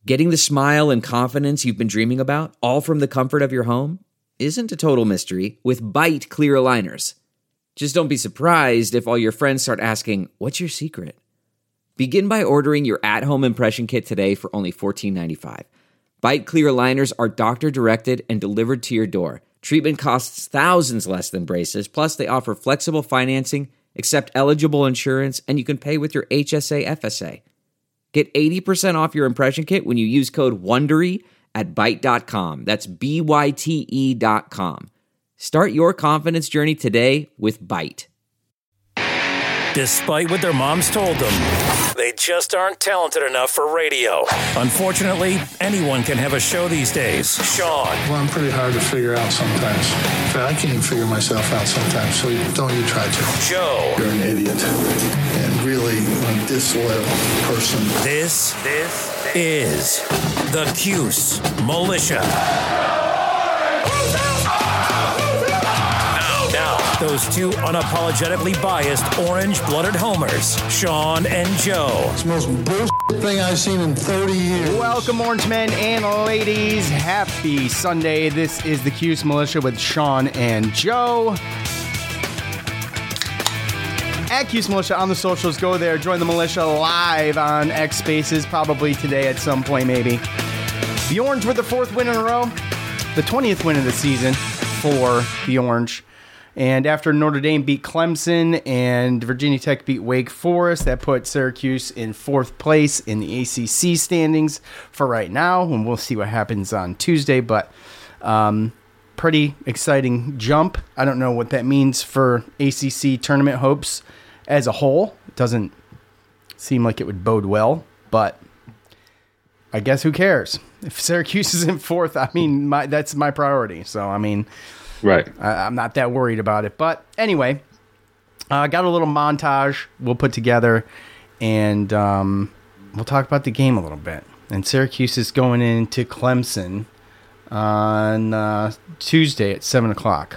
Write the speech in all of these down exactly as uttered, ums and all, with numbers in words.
Getting the smile and confidence you've been dreaming about, all from the comfort of your home, isn't a total mystery with Byte clear aligners. Just don't be surprised if all your friends start asking, "What's your secret?" Begin by ordering your at-home impression kit today for only fourteen ninety-five. Byte clear aligners are doctor-directed and delivered to your door. Treatment costs thousands less than braces, plus they offer flexible financing, accept eligible insurance, and you can pay with your H S A F S A. Get eighty percent off your impression kit when you use code WONDERY at byte dot com. That's B Y T E dot com. Start your confidence journey today with Byte. Despite what their moms told them, they just aren't talented enough for radio. Unfortunately, anyone can have a show these days. Sean. Well, I'm pretty hard to figure out sometimes. In fact, I can't even figure myself out sometimes, so don't you try to. Joe. You're an idiot. And really a disloyal person. This, this is the Cuse Militia. Those two unapologetically biased, orange-blooded homers, Sean and Joe. It's the most bullshit thing I've seen in thirty years. Welcome, orange men and ladies. Happy Sunday. This is the Cuse Militia with Sean and Joe. At Cuse Militia on the socials. Go there. Join the militia live on X Spaces, probably today at some point, maybe. The Orange with the fourth win in a row. The twentieth win of the season for the Orange. And after Notre Dame beat Clemson and Virginia Tech beat Wake Forest, that put Syracuse in fourth place in the A C C standings for right now. And we'll see what happens on Tuesday. But um, pretty exciting jump. I don't know what that means for A C C tournament hopes as a whole. It doesn't seem like it would bode well. But I guess who cares? If Syracuse is in fourth, I mean, my, that's my priority. So, I mean... Right. I, I'm not that worried about it. But anyway, I uh, got a little montage we'll put together, and um, we'll talk about the game a little bit. And Syracuse is going into Clemson on uh, Tuesday at seven o'clock.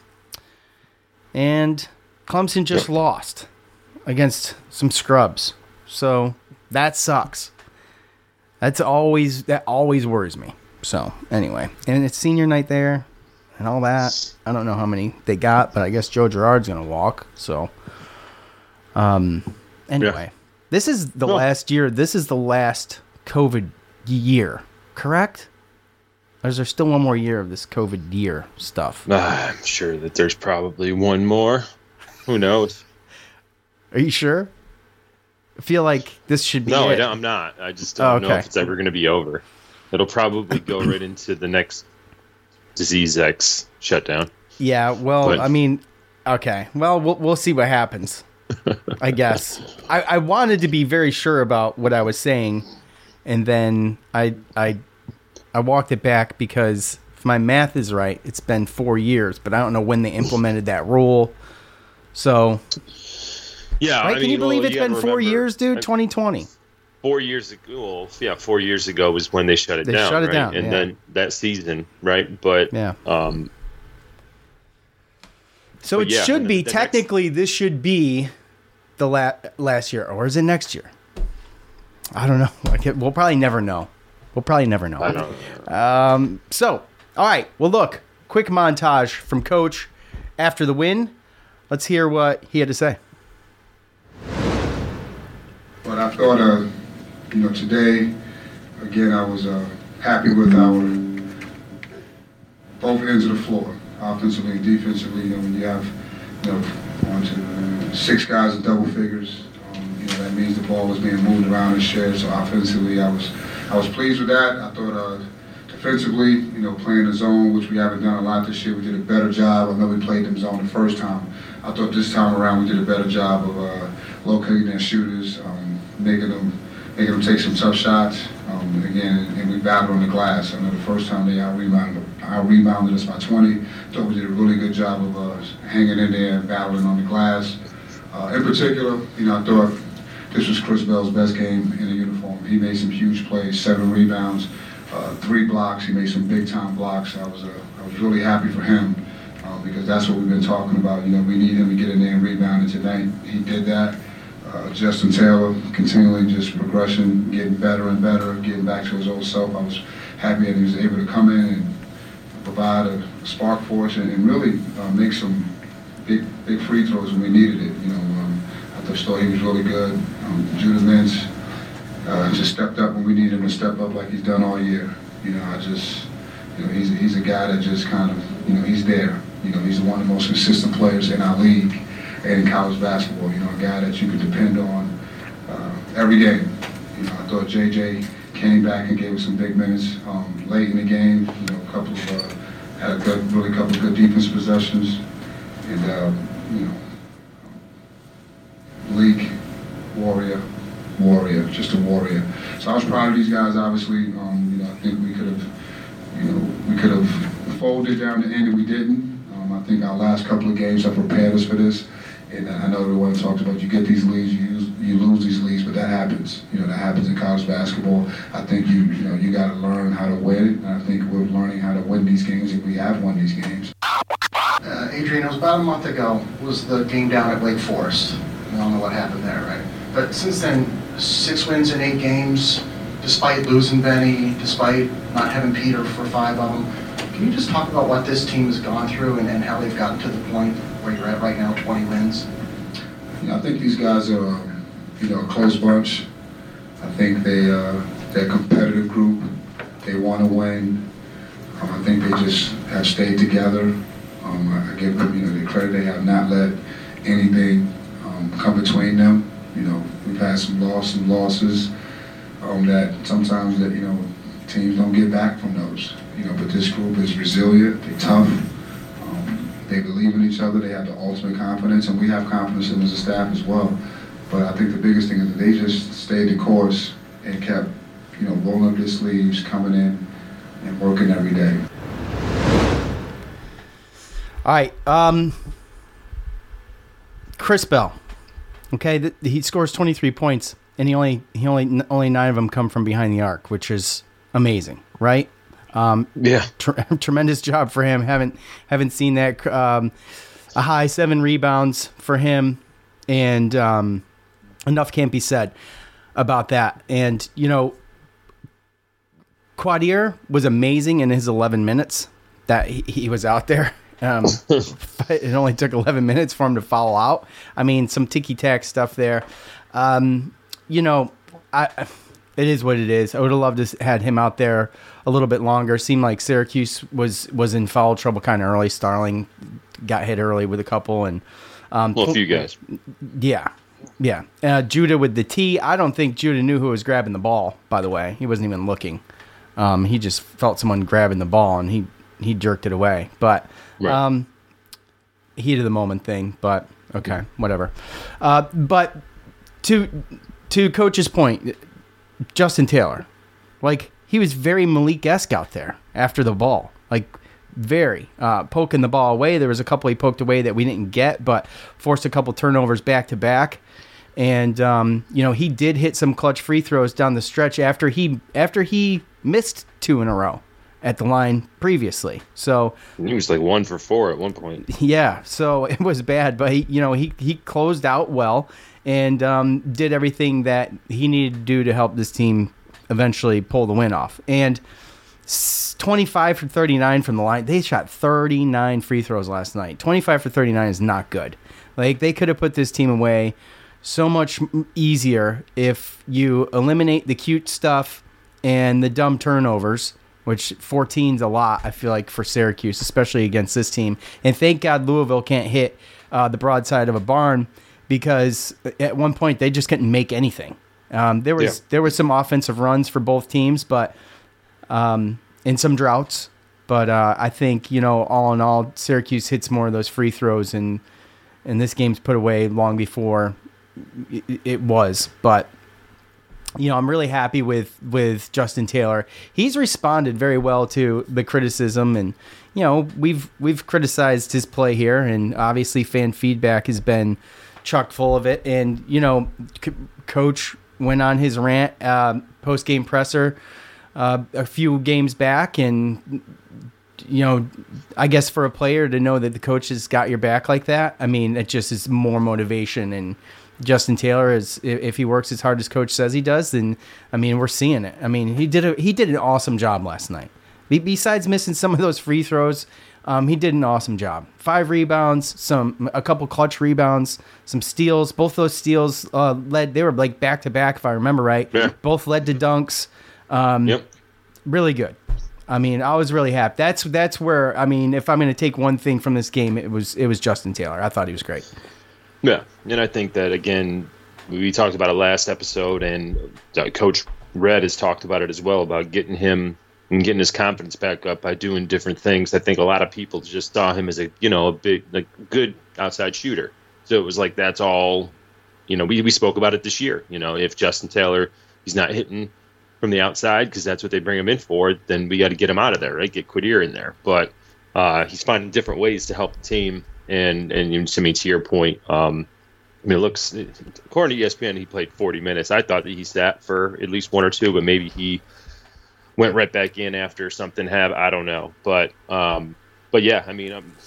And Clemson just yep. lost against some scrubs. So that sucks. That's always that always worries me. So anyway, and it's senior night there. And all that. I don't know how many they got, but I guess Joe Girard's going to walk. So, um, anyway, yeah. This is the well, last year. This is the last COVID year, correct? Or is there still one more year of this COVID year stuff? Uh, I'm sure that there's probably one more. Who knows? Are you sure? I feel like this should be No, it. I don't, I'm not. I just don't oh, okay. know if it's ever going to be over. It'll probably go right into the next Disease X shutdown. Yeah, well, but. I mean, okay. Well, we'll we'll see what happens, I guess. I, I wanted to be very sure about what I was saying, and then I I I walked it back because if my math is right, it's been four years, but I don't know when they implemented that rule. So, yeah, right? I Can mean, you believe well, it's you been four remember, years, dude? I, twenty twenty. Four years ago, well, yeah, four years ago was when they shut it they down. Shut it right? down, and yeah. then that season, right? But yeah. Um, so but it yeah, should be the technically next... this should be the la- last year, or is it next year? I don't know. I can't, we'll probably never know. We'll probably never know. I don't know. Um, so, all right. Well, look, quick montage from Coach after the win. Let's hear what he had to say. But I thought, uh, you know, today, again, I was uh, happy with our both ends of the floor, offensively and defensively. You know, when you have, you know, one, two, six guys in double figures, um, you know, that means the ball was being moved around and shared. So offensively, I was, I was pleased with that. I thought uh, defensively, you know, playing the zone, which we haven't done a lot this year, we did a better job. I know we played them zone the first time. I thought this time around we did a better job of uh, locating their shooters, um, making them making them take some tough shots. Um, again, and we battled on the glass. I know the first time they out rebounded, out rebounded us by twenty. Thought we did a really good job of uh, hanging in there and battling on the glass. Uh, in particular, you know, I thought this was Chris Bell's best game in a uniform. He made some huge plays, seven rebounds, uh, three blocks. He made some big time blocks. I was uh, I was really happy for him. Uh, because that's what we've been talking about. You know, we need him to get in there and rebound, and tonight he did that. uh, Justin Taylor, continually just progression, getting better and better, getting back to his old self. I was happy that he was able to come in and provide a spark for us and, and really uh, make some big big free throws when we needed it. You know, um, I just thought he was really good. Um, Judah Mintz uh, just stepped up when we needed him to step up like he's done all year. You know, I just, you know, he's he's a guy that just kind of, you know, he's there. You know, he's one of the most consistent players in our league and in college basketball. You know, a guy that you can depend on uh, every game. You know, I thought J J came back and gave us some big minutes um, late in the game. You know, a couple of uh, had a good, really couple of good defense possessions, and uh, you know, Leak, warrior, warrior, just a warrior. So I was proud of these guys. Obviously, um, you know, I think we could have, you know, we could have folded down the end, and we didn't. Um, I think our last couple of games have prepared us for this. And I know everyone talks about you get these leads, you use, you lose these leads, but that happens. You know, that happens in college basketball. I think you you know you got to learn how to win it, and I think we're learning how to win these games if we have won these games. Uh, Adrian, it was about a month ago was the game down at Wake Forest. We all know what happened there, right? But since then, six wins in eight games, despite losing Benny, despite not having Peter for five of them. Can you just talk about what this team has gone through and, and how they've gotten to the point where you're at right now, twenty wins? You know, I think these guys are, um, you know, a close bunch. I think they, uh, they're a competitive group. They want to win. Um, I think they just have stayed together. Um, I, I give them, you know, the credit. They have not let anything um, come between them. You know, we've had some loss, some losses um, that sometimes that you know teams don't get back from those. You know, but this group is resilient. They're tough. Um, they believe in each other. They have the ultimate confidence, and we have confidence in them as a staff as well. But I think the biggest thing is that they just stayed the course and kept, you know, rolling up their sleeves, coming in, and working every day. All right, um, Chris Bell. Okay, th- he scores twenty-three points, and he only he only only nine of them come from behind the arc, which is amazing, right? Um, yeah, tr- tremendous job for him. Haven't haven't seen that. Um, a high seven rebounds for him, and um, enough can't be said about that. And you know, Quadir was amazing in his eleven minutes that he, he was out there. Um, it only took eleven minutes for him to foul out. I mean, some ticky-tack stuff there. Um, you know, I, it is what it is. I would have loved to had him out there a little bit longer. Seemed like Syracuse was, was in foul trouble kind of early. Starling got hit early with a couple. and um, Well, a few guys. Yeah, yeah. Uh, Judah with the T. I don't think Judah knew who was grabbing the ball, by the way. He wasn't even looking. Um, he just felt someone grabbing the ball, and he, he jerked it away. But... Right. Um, heat of the moment thing, but okay, whatever. Uh, but to to Coach's point, Justin Taylor, like he was very Malik-esque out there after the ball, like very uh, poking the ball away. There was a couple he poked away that we didn't get, but forced a couple turnovers back to back. And um, you know, he did hit some clutch free throws down the stretch after he after he missed two in a row at the line previously. So he was like one for four at one point. Yeah, so it was bad, but he, you know, he he closed out well and um, did everything that he needed to do to help this team eventually pull the win off. And twenty-five for thirty-nine from the line. They shot thirty-nine free throws last night. twenty-five for thirty-nine is not good. Like they could have put this team away so much easier if you eliminate the cute stuff and the dumb turnovers, which fourteen's a lot, I feel like, for Syracuse, especially against this team. And thank God Louisville can't hit uh, the broadside of a barn, because at one point they just couldn't make anything. Um, there was yeah. there was some offensive runs for both teams, but um, in some droughts. But uh, I think, you know, all in all, Syracuse hits more of those free throws, and and this game's put away long before it, it was. But you know, I'm really happy with, with Justin Taylor. He's responded very well to the criticism, and you know, we've we've criticized his play here, and obviously fan feedback has been chock full of it. And you know, C- Coach went on his rant uh, post game presser uh, a few games back, and you know, I guess for a player to know that the coach has got your back like that, I mean, it just is more motivation. And Justin Taylor is, if he works as hard as coach says he does, then I mean we're seeing it. I mean he did a he did an awesome job last night. Be, besides missing some of those free throws, um, he did an awesome job. Five rebounds, some a couple clutch rebounds, some steals. Both those steals uh, led. They were like back to back, if I remember right. Yeah. Both led to dunks. Um, yep. Really good. I mean, I was really happy. That's that's where I mean, if I'm going to take one thing from this game, it was it was Justin Taylor. I thought he was great. Yeah, and I think that, again, we talked about it last episode, and Coach Red has talked about it as well, about getting him and getting his confidence back up by doing different things. I think a lot of people just saw him as a, you know, a big, like, good outside shooter. So it was like that's all, you know, we, we spoke about it this year. You know, if Justin Taylor, he's not hitting from the outside because that's what they bring him in for, then we got to get him out of there, right? Get Quadir in there. But uh, he's finding different ways to help the team. And and to me, to your point, um, I mean, it looks, according to E S P N, he played forty minutes. I thought that he sat for at least one or two, but maybe he went right back in after something happened. I don't know, but um, but yeah, I mean, um,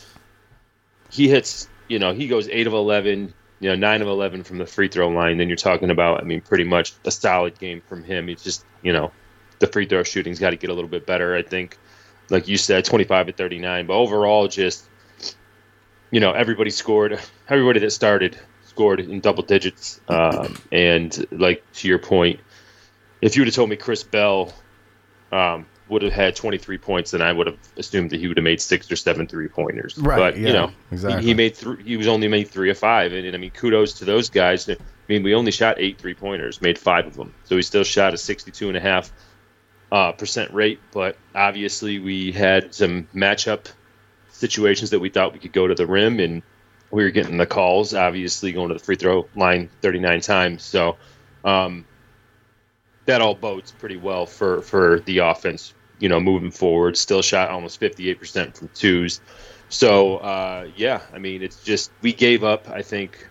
he hits. You know, he goes eight of eleven. You know, nine of eleven from the free throw line. Then you're talking about, I mean, pretty much a solid game from him. It's just, you know, the free throw shooting's got to get a little bit better. I think, like you said, twenty-five to thirty-nine, but overall, just. You know, everybody scored. Everybody that started scored in double digits. Um, and like to your point, if you would have told me Chris Bell um, would have had twenty-three points, then I would have assumed that he would have made six or seven three pointers. Right. But yeah, you know, exactly. he, he made three. He was only made three of five, and, and I mean, kudos to those guys. I mean, we only shot eight three pointers, made five of them, so we still shot a sixty-two and a half uh, percent rate. But obviously, we had some matchup situations that we thought we could go to the rim, and we were getting the calls, obviously going to the free throw line thirty-nine times. So um, that all bodes pretty well for, for the offense, you know, moving forward. Still shot almost fifty-eight percent from twos. So, uh, yeah, I mean, it's just we gave up, I think,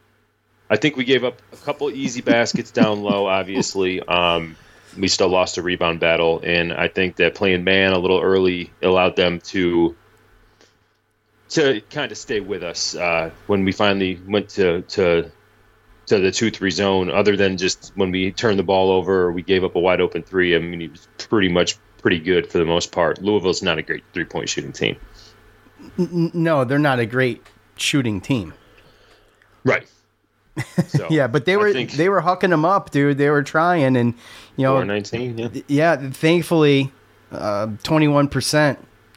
I think we gave up a couple easy baskets down low, obviously. Um, we still lost a rebound battle, and I think that playing man a little early allowed them to to kind of stay with us uh, when we finally went to to to the two three zone, other than just when we turned the ball over or we gave up a wide open three. I mean, it was pretty much pretty good for the most part. Louisville's not a great three-point shooting team. No, they're not a great shooting team. Right. So, yeah, but they were think they were hucking them up, dude. They were trying, and you know, four nineteen, yeah. Yeah, thankfully, uh, twenty-one percent,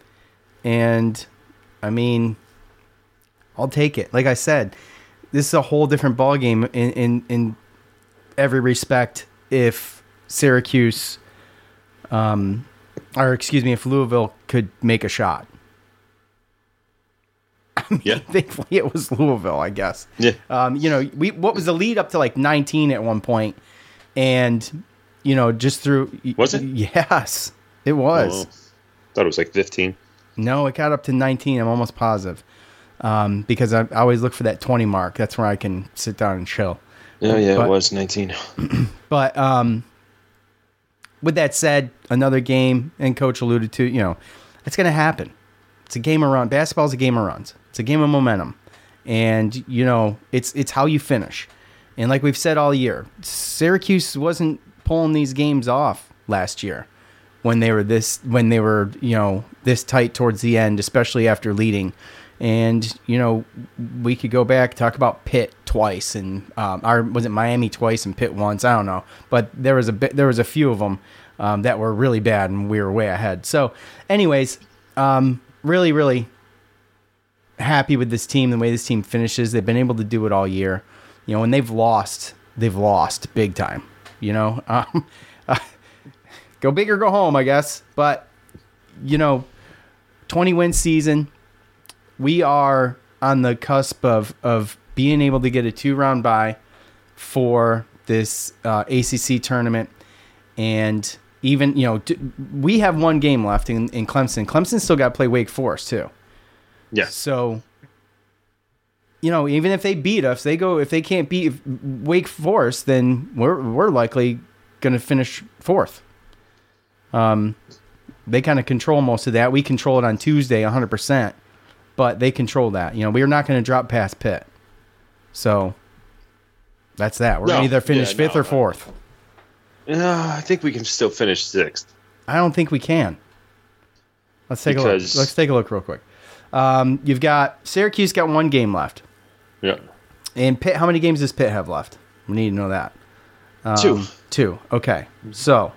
and I mean, I'll take it. Like I said, this is a whole different ballgame in, in, in every respect if Syracuse, um, or excuse me, if Louisville could make a shot. I mean, yeah. Thankfully, it was Louisville, I guess. Yeah. Um, you know, we what was the lead up to like nineteen at one point, and you know, just through. Was it? Yes, it was. Oh, thought it was like fifteen. No, it got up to nineteen. I'm almost positive. Um, because I, I always look for that twenty mark. That's where I can sit down and chill. Yeah, yeah, but, it was nineteen. But um, with that said, another game, and Coach alluded to, you know, it's going to happen. It's a game of run. Basketball's a game of runs. It's a game of momentum. And, you know, it's it's how you finish. And like we've said all year, Syracuse wasn't pulling these games off last year. When they were this, when they were, you know, this tight towards the end, especially after leading, and you know, we could go back talk about Pitt twice, and um, or was it Miami twice and Pitt once? I don't know, but there was a bit, there was a few of them um, that were really bad, and we were way ahead. So, anyways, um, really, really happy with this team, the way this team finishes. They've been able to do it all year, you know. When they've lost, they've lost big time, you know. Um, uh, Go big or go home, I guess. But, you know, twenty-win season, we are on the cusp of, of being able to get a two-round bye for this uh, A C C tournament. And even, you know, we have one game left in, in Clemson. Clemson still got to play Wake Forest, too. Yeah. So, you know, even if they beat us, they go, if they can't beat Wake Forest, then we're we're likely going to finish fourth. Um, they kind of control most of that. We control it on Tuesday one hundred percent, but they control that. You know, we're not going to drop past Pitt. So, That's that. We're No, going to either finish yeah, fifth no, or fourth. Uh, I think we can still finish sixth. I don't think we can. Let's take Because- a look. Let's take a look real quick. Um, you've got Syracuse got one game left. Yeah. And Pitt, how many games does Pitt have left? We need to know that. Um, Two. Two. Okay. So,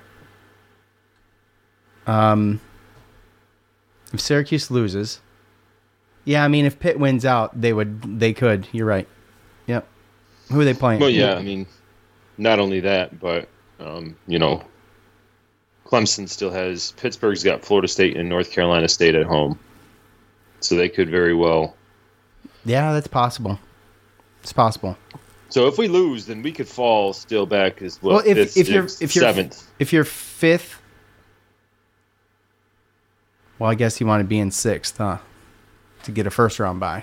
um, if Syracuse loses, yeah, I mean, if Pitt wins out, they would, they could. You're right. Yep. Who are they playing? Well, yeah, I mean, not only that, but, um, you know, Clemson still has, Pittsburgh's got Florida State and North Carolina State at home. So they could very well. Yeah, that's possible. It's possible. So if we lose, then we could fall still back as well. Well, if fifth, if you're sixth, if you're seventh. if you're fifth, well, I guess you want to be in sixth, huh? To get a first round bye.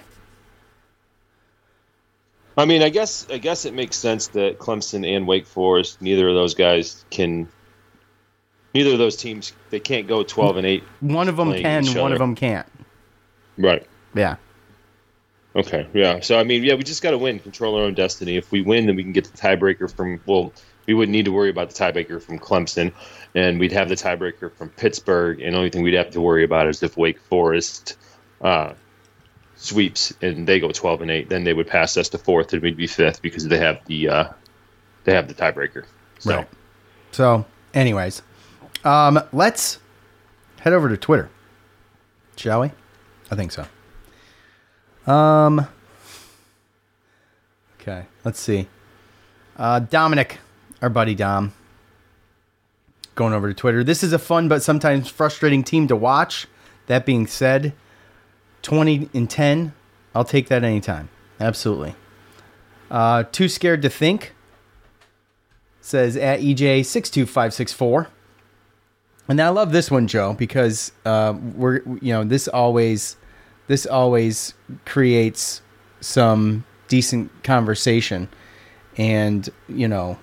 I mean, I guess I guess it makes sense that Clemson and Wake Forest, neither of those guys can. Neither of those teams, they can't go twelve and eight. One of them playing can, each one other. of them can't. Right. Yeah. Okay. Yeah. So I mean, yeah, we just got to win, control our own destiny. If we win, then we can get the tiebreaker from. Well, we wouldn't need to worry about the tiebreaker from Clemson, and we'd have the tiebreaker from Pittsburgh. And the only thing we'd have to worry about is if Wake Forest uh, sweeps and they go twelve and eight, then they would pass us to fourth, and we'd be fifth because they have the uh, they have the tiebreaker. So. Right. So, anyways, um, let's head over to Twitter, shall we? I think so. Um. Okay, let's see. Uh, Dominic, our buddy Dom, going over to Twitter. This is a fun but sometimes frustrating team to watch. That being said, twenty and ten, I'll take that anytime. Absolutely. Uh, too scared to think, says at E J six two five six four. And I love this one, Joe, because uh, we're you know this always this always creates some decent conversation, and you know,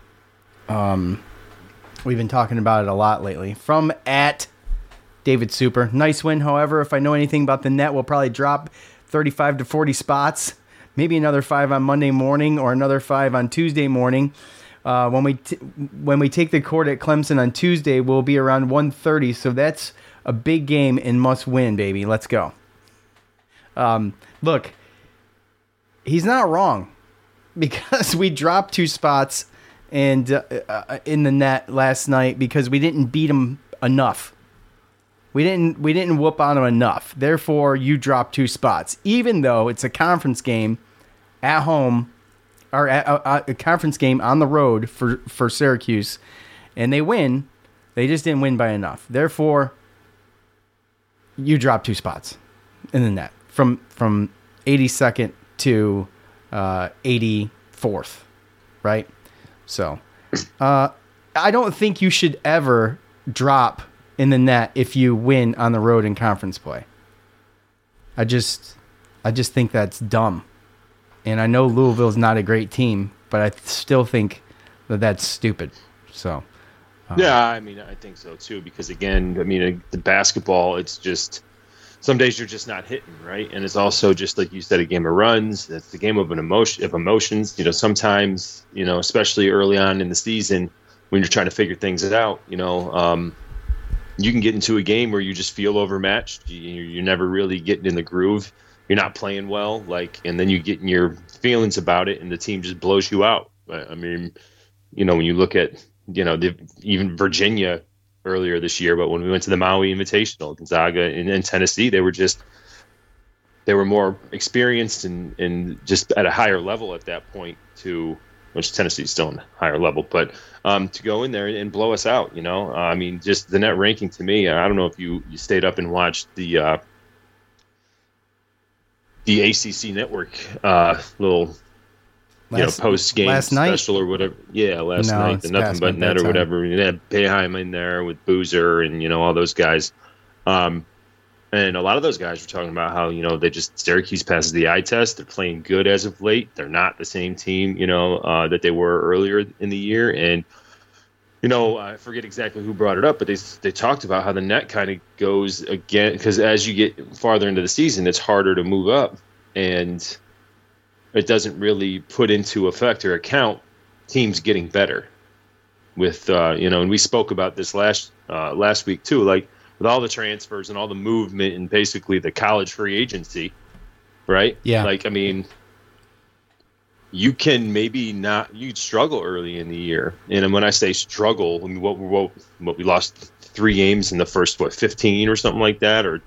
um, we've been talking about it a lot lately. From at David Super, nice win. However, if I know anything about the net, we'll probably drop thirty-five to forty spots, maybe another five on Monday morning or another five on Tuesday morning. Uh, when we t- when we take the court at Clemson on Tuesday, we'll be around one thirty. So that's a big game and must win, baby. Let's go. Um, look, he's not wrong, because we dropped two spots and uh, uh, in the net last night because we didn't beat them enough. We didn't we didn't whoop on them enough. Therefore, you dropped two spots, even though it's a conference game at home. Or a, a conference game on the road for, for Syracuse, and they win. They just didn't win by enough. Therefore, you drop two spots in the net from from eighty-second to uh, eighty-fourth, right? So, uh, I don't think you should ever drop in the net if you win on the road in conference play. I just, I just think that's dumb. And I know Louisville's not a great team, but I still think that that's stupid. So, um, yeah, I mean, I think so too. Because again, I mean, the basketball, it's just some days you're just not hitting, right? And it's also just like you said, a game of runs. It's the game of an emotion, of emotions. You know, sometimes, you know, especially early on in the season when you're trying to figure things out, you know, um, you can get into a game where you just feel overmatched. You, you're never really getting in the groove. You're not playing well, like, and then you get in your feelings about it, and the team just blows you out. I mean, you know, when you look at, you know, the, even Virginia earlier this year, but when we went to the Maui Invitational, Gonzaga and, and Tennessee, they were just, they were more experienced and, and just at a higher level at that point to, which Tennessee's still in a higher level, but um, to go in there and blow us out, you know, uh, I mean, just the net ranking to me, I don't know if you, you stayed up and watched the, uh, the A C C network uh, little, you last, know, post game night? special or whatever. Yeah, last No, night, it's the Nothing past But my Net or bedtime. whatever. You had Boeheim in there with Boozer and, you know, all those guys. Um, and a lot of those guys were talking about how, you know, they just, Syracuse passes the eye test. They're playing good as of late. They're not the same team, you know, uh, that they were earlier in the year. And, you know, I forget exactly who brought it up, but they they talked about how the net kind of goes again, because as you get farther into the season, it's harder to move up. And, it doesn't really put into effect or account teams getting better. With uh, you know, and we spoke about this last uh, last week too. Like with all the transfers and all the movement and basically the college free agency, right? Yeah. Like I mean, you can maybe not you struggle early in the year, and when I say struggle, I mean what what what we lost three games in the first what fifteen or something like that, or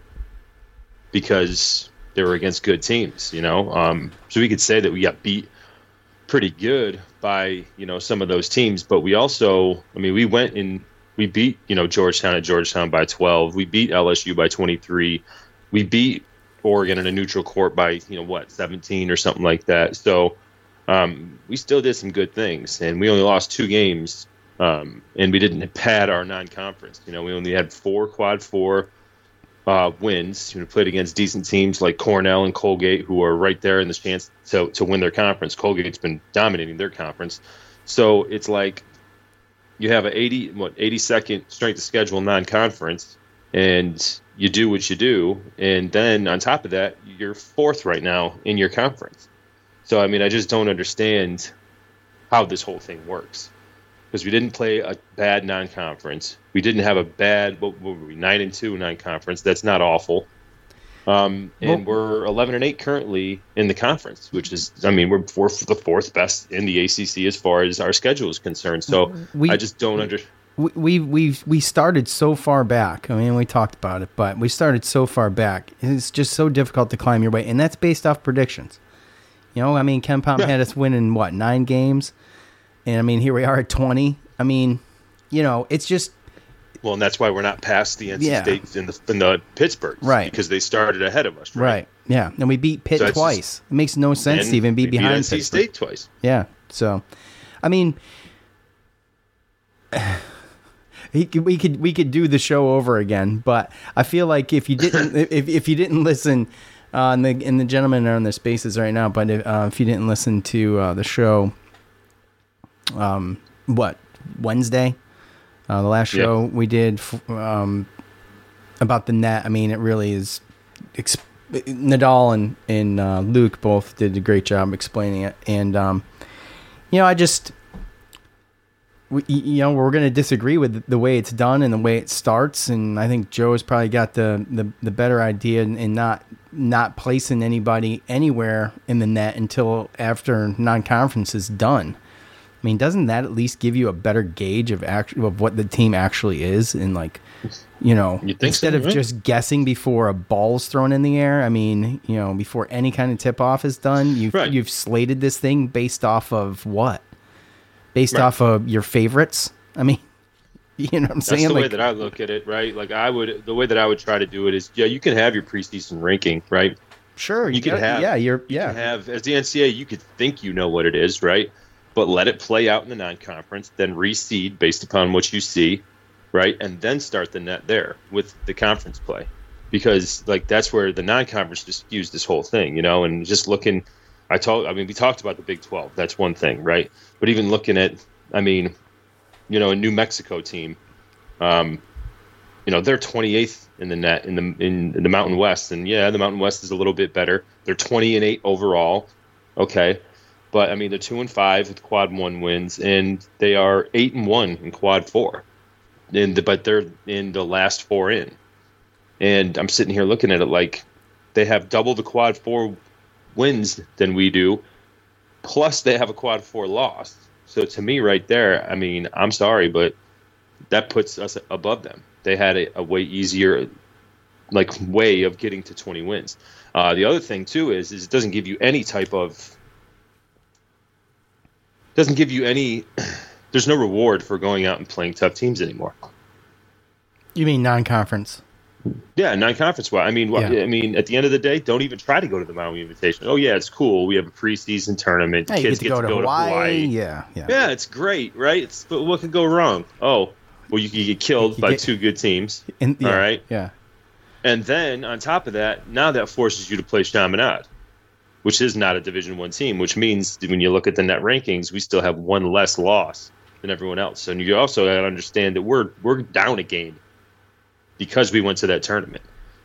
because they were against good teams, you know. Um, so we could say that we got beat pretty good by, you know, some of those teams, but we also, I mean, we went and we beat, you know, Georgetown at Georgetown by twelve. We beat L S U by twenty-three. We beat Oregon in a neutral court by, you know, what, seventeen or something like that. So um, we still did some good things, and we only lost two games, um, and we didn't pad our non-conference. You know, we only had four quad four uh, wins. We played against decent teams like Cornell and Colgate, who are right there in the chance to to win their conference. Colgate's been dominating their conference, so it's like you have an eighty what eighty-second strength of schedule non-conference, and you do what you do, and then on top of that, you're fourth right now in your conference. So I mean, I just don't understand how this whole thing works, because we didn't play a bad non-conference. We didn't have a bad, what were we, nine and two non-conference. That's not awful. Um, and well, we're eleven and eight currently in the conference, which is, I mean, we're fourth, the fourth best in the A C C as far as our schedule is concerned. So we, I just don't understand. We we we started so far back. I mean, we talked about it, but we started so far back. It's just so difficult to climb your way, and that's based off predictions. You know, I mean, Ken Pom yeah. had us winning what nine games, and I mean, here we are at twenty. I mean, you know, it's just. Well, and that's why we're not past the N C yeah. State in the in the Pittsburgh, right? Because they started ahead of us, right? Right. Yeah, and we beat Pitt so twice. Just, it makes no sense to even be behind beat N C State twice. Yeah. So, I mean, he could, we could we could do the show over again, but I feel like if you didn't if if you didn't listen, uh, and the and the gentlemen are in their spaces right now, but if, uh, if you didn't listen to uh, the show, um, what Wednesday. Uh, the last show yep. we did um, about the net, I mean, it really is. Exp- Nadal and, and uh, Luke both did a great job explaining it. And, um, you know, I just, we, you know, we're going to disagree with the way it's done and the way it starts. And I think Joe's probably got the, the, the better idea in, in not not placing anybody anywhere in the net until after non-conference is done. I mean, doesn't that at least give you a better gauge of act- of what the team actually is? And like, you know, instead so, of right? just guessing before a ball's thrown in the air. I mean, you know, before any kind of tip off is done, you've right. you've slated this thing based off of what? Based right. off of your favorites. I mean, you know what I'm saying? That's the like, way that I look at it, right? Like I would, the way that I would try to do it is, yeah, you can have your preseason ranking, right? Sure, you, you can got, have, yeah, you're, you yeah, can have as the N C double A, you could think you know what it is, right? But let it play out in the non-conference, then reseed based upon what you see, right? And then start the net there with the conference play. Because, like, that's where the non-conference just skews this whole thing, you know? And just looking, I told, I mean, we talked about the Big twelve. That's one thing, right? But even looking at, I mean, you know, a New Mexico team, um, you know, they're twenty-eighth in the net in the in, in the Mountain West. And, yeah, the Mountain West is a little bit better. They're twenty and eight overall. Okay. But I mean, they're two and five with quad one wins, and they are eight and one in quad four. And the, but they're in the last four in. And I'm sitting here looking at it like they have double the quad four wins than we do, plus they have a quad four loss. So to me, right there, I mean, I'm sorry, but that puts us above them. They had a, a way easier, like, way of getting to twenty wins. Uh, the other thing too is, is it doesn't give you any type of doesn't give you any there's no reward for going out and playing tough teams anymore. You mean non-conference? Yeah, non-conference. Well, I mean, Yeah. I mean, at the end of the day, don't even try to go to the Maui Invitational. Oh yeah, it's cool. We have a preseason tournament. Yeah, you Kids get to go, to, Hawaii. to Hawaii. Yeah, yeah. Yeah, it's great, right? It's, but what could go wrong? Oh, well, you could get killed You by get- two good teams. In- yeah, all right. Yeah. And then on top of that, now that forces you to play Chaminade, which is not a Division One team, which means when you look at the net rankings, we still have one less loss than everyone else. And you also got to understand that we're we're down a game because we went to that tournament.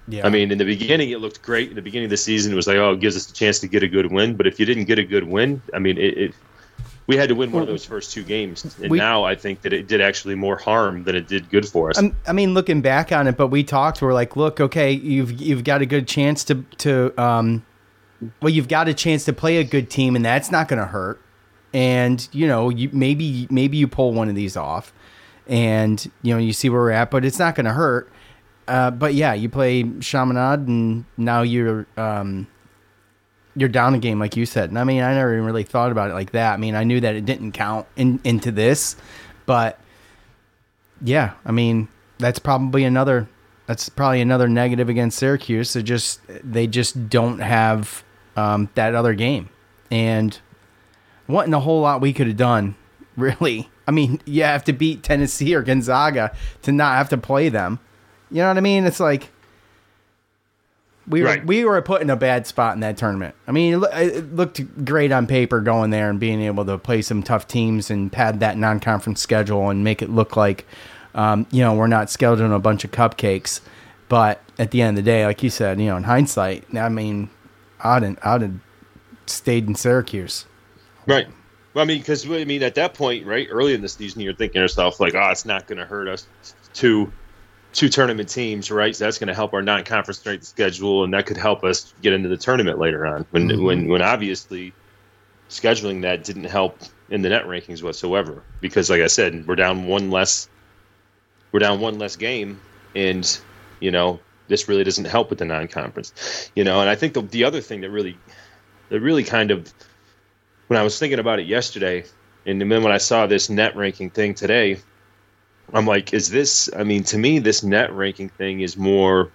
Yeah. I mean, in the beginning, it looked great. In the beginning of the season, it was like, oh, it gives us a chance to get a good win. But if you didn't get a good win, I mean, it, it we had to win one of those first two games. And we, now I think that it did actually more harm than it did good for us. I mean, looking back on it, but we talked, we're like, look, okay, you've you've got a good chance to, to um, well, you've got a chance to play a good team, and that's not going to hurt. And, you know, you maybe maybe you pull one of these off, and, you know, you see where we're at, but it's not going to hurt. Uh, but yeah, you play Chaminade, and now you're um, you're down a game, like you said. And I mean, I never even really thought about it like that. I mean, I knew that it didn't count in, into this, but yeah, I mean, that's probably another that's probably another negative against Syracuse. They just they just don't have um, that other game, and wasn't a whole lot we could have done, really. I mean, you have to beat Tennessee or Gonzaga to not have to play them. You know what I mean? It's like we were right. we were put in a bad spot in that tournament. I mean, it, it looked great on paper going there and being able to play some tough teams and pad that non-conference schedule and make it look like, um, you know, we're not scheduling a bunch of cupcakes. But at the end of the day, like you said, you know, in hindsight, I mean, I'd have, I'd have stayed in Syracuse. Right. Well, I mean, because I mean, at that point, right, early in the season, you're thinking to yourself like, oh, it's not going to hurt us to. Two tournament teams, right? So that's going to help our non-conference strength schedule, and that could help us get into the tournament later on. When, mm-hmm. when, when obviously scheduling that didn't help in the net rankings whatsoever, because, like I said, we're down one less, we're down one less game, and you know this really doesn't help with the non-conference, you know. And I think the the other thing that really, that really kind of, when I was thinking about it yesterday, and then when I saw this net ranking thing today. I'm like, is this, I mean, to me, this net ranking thing is more,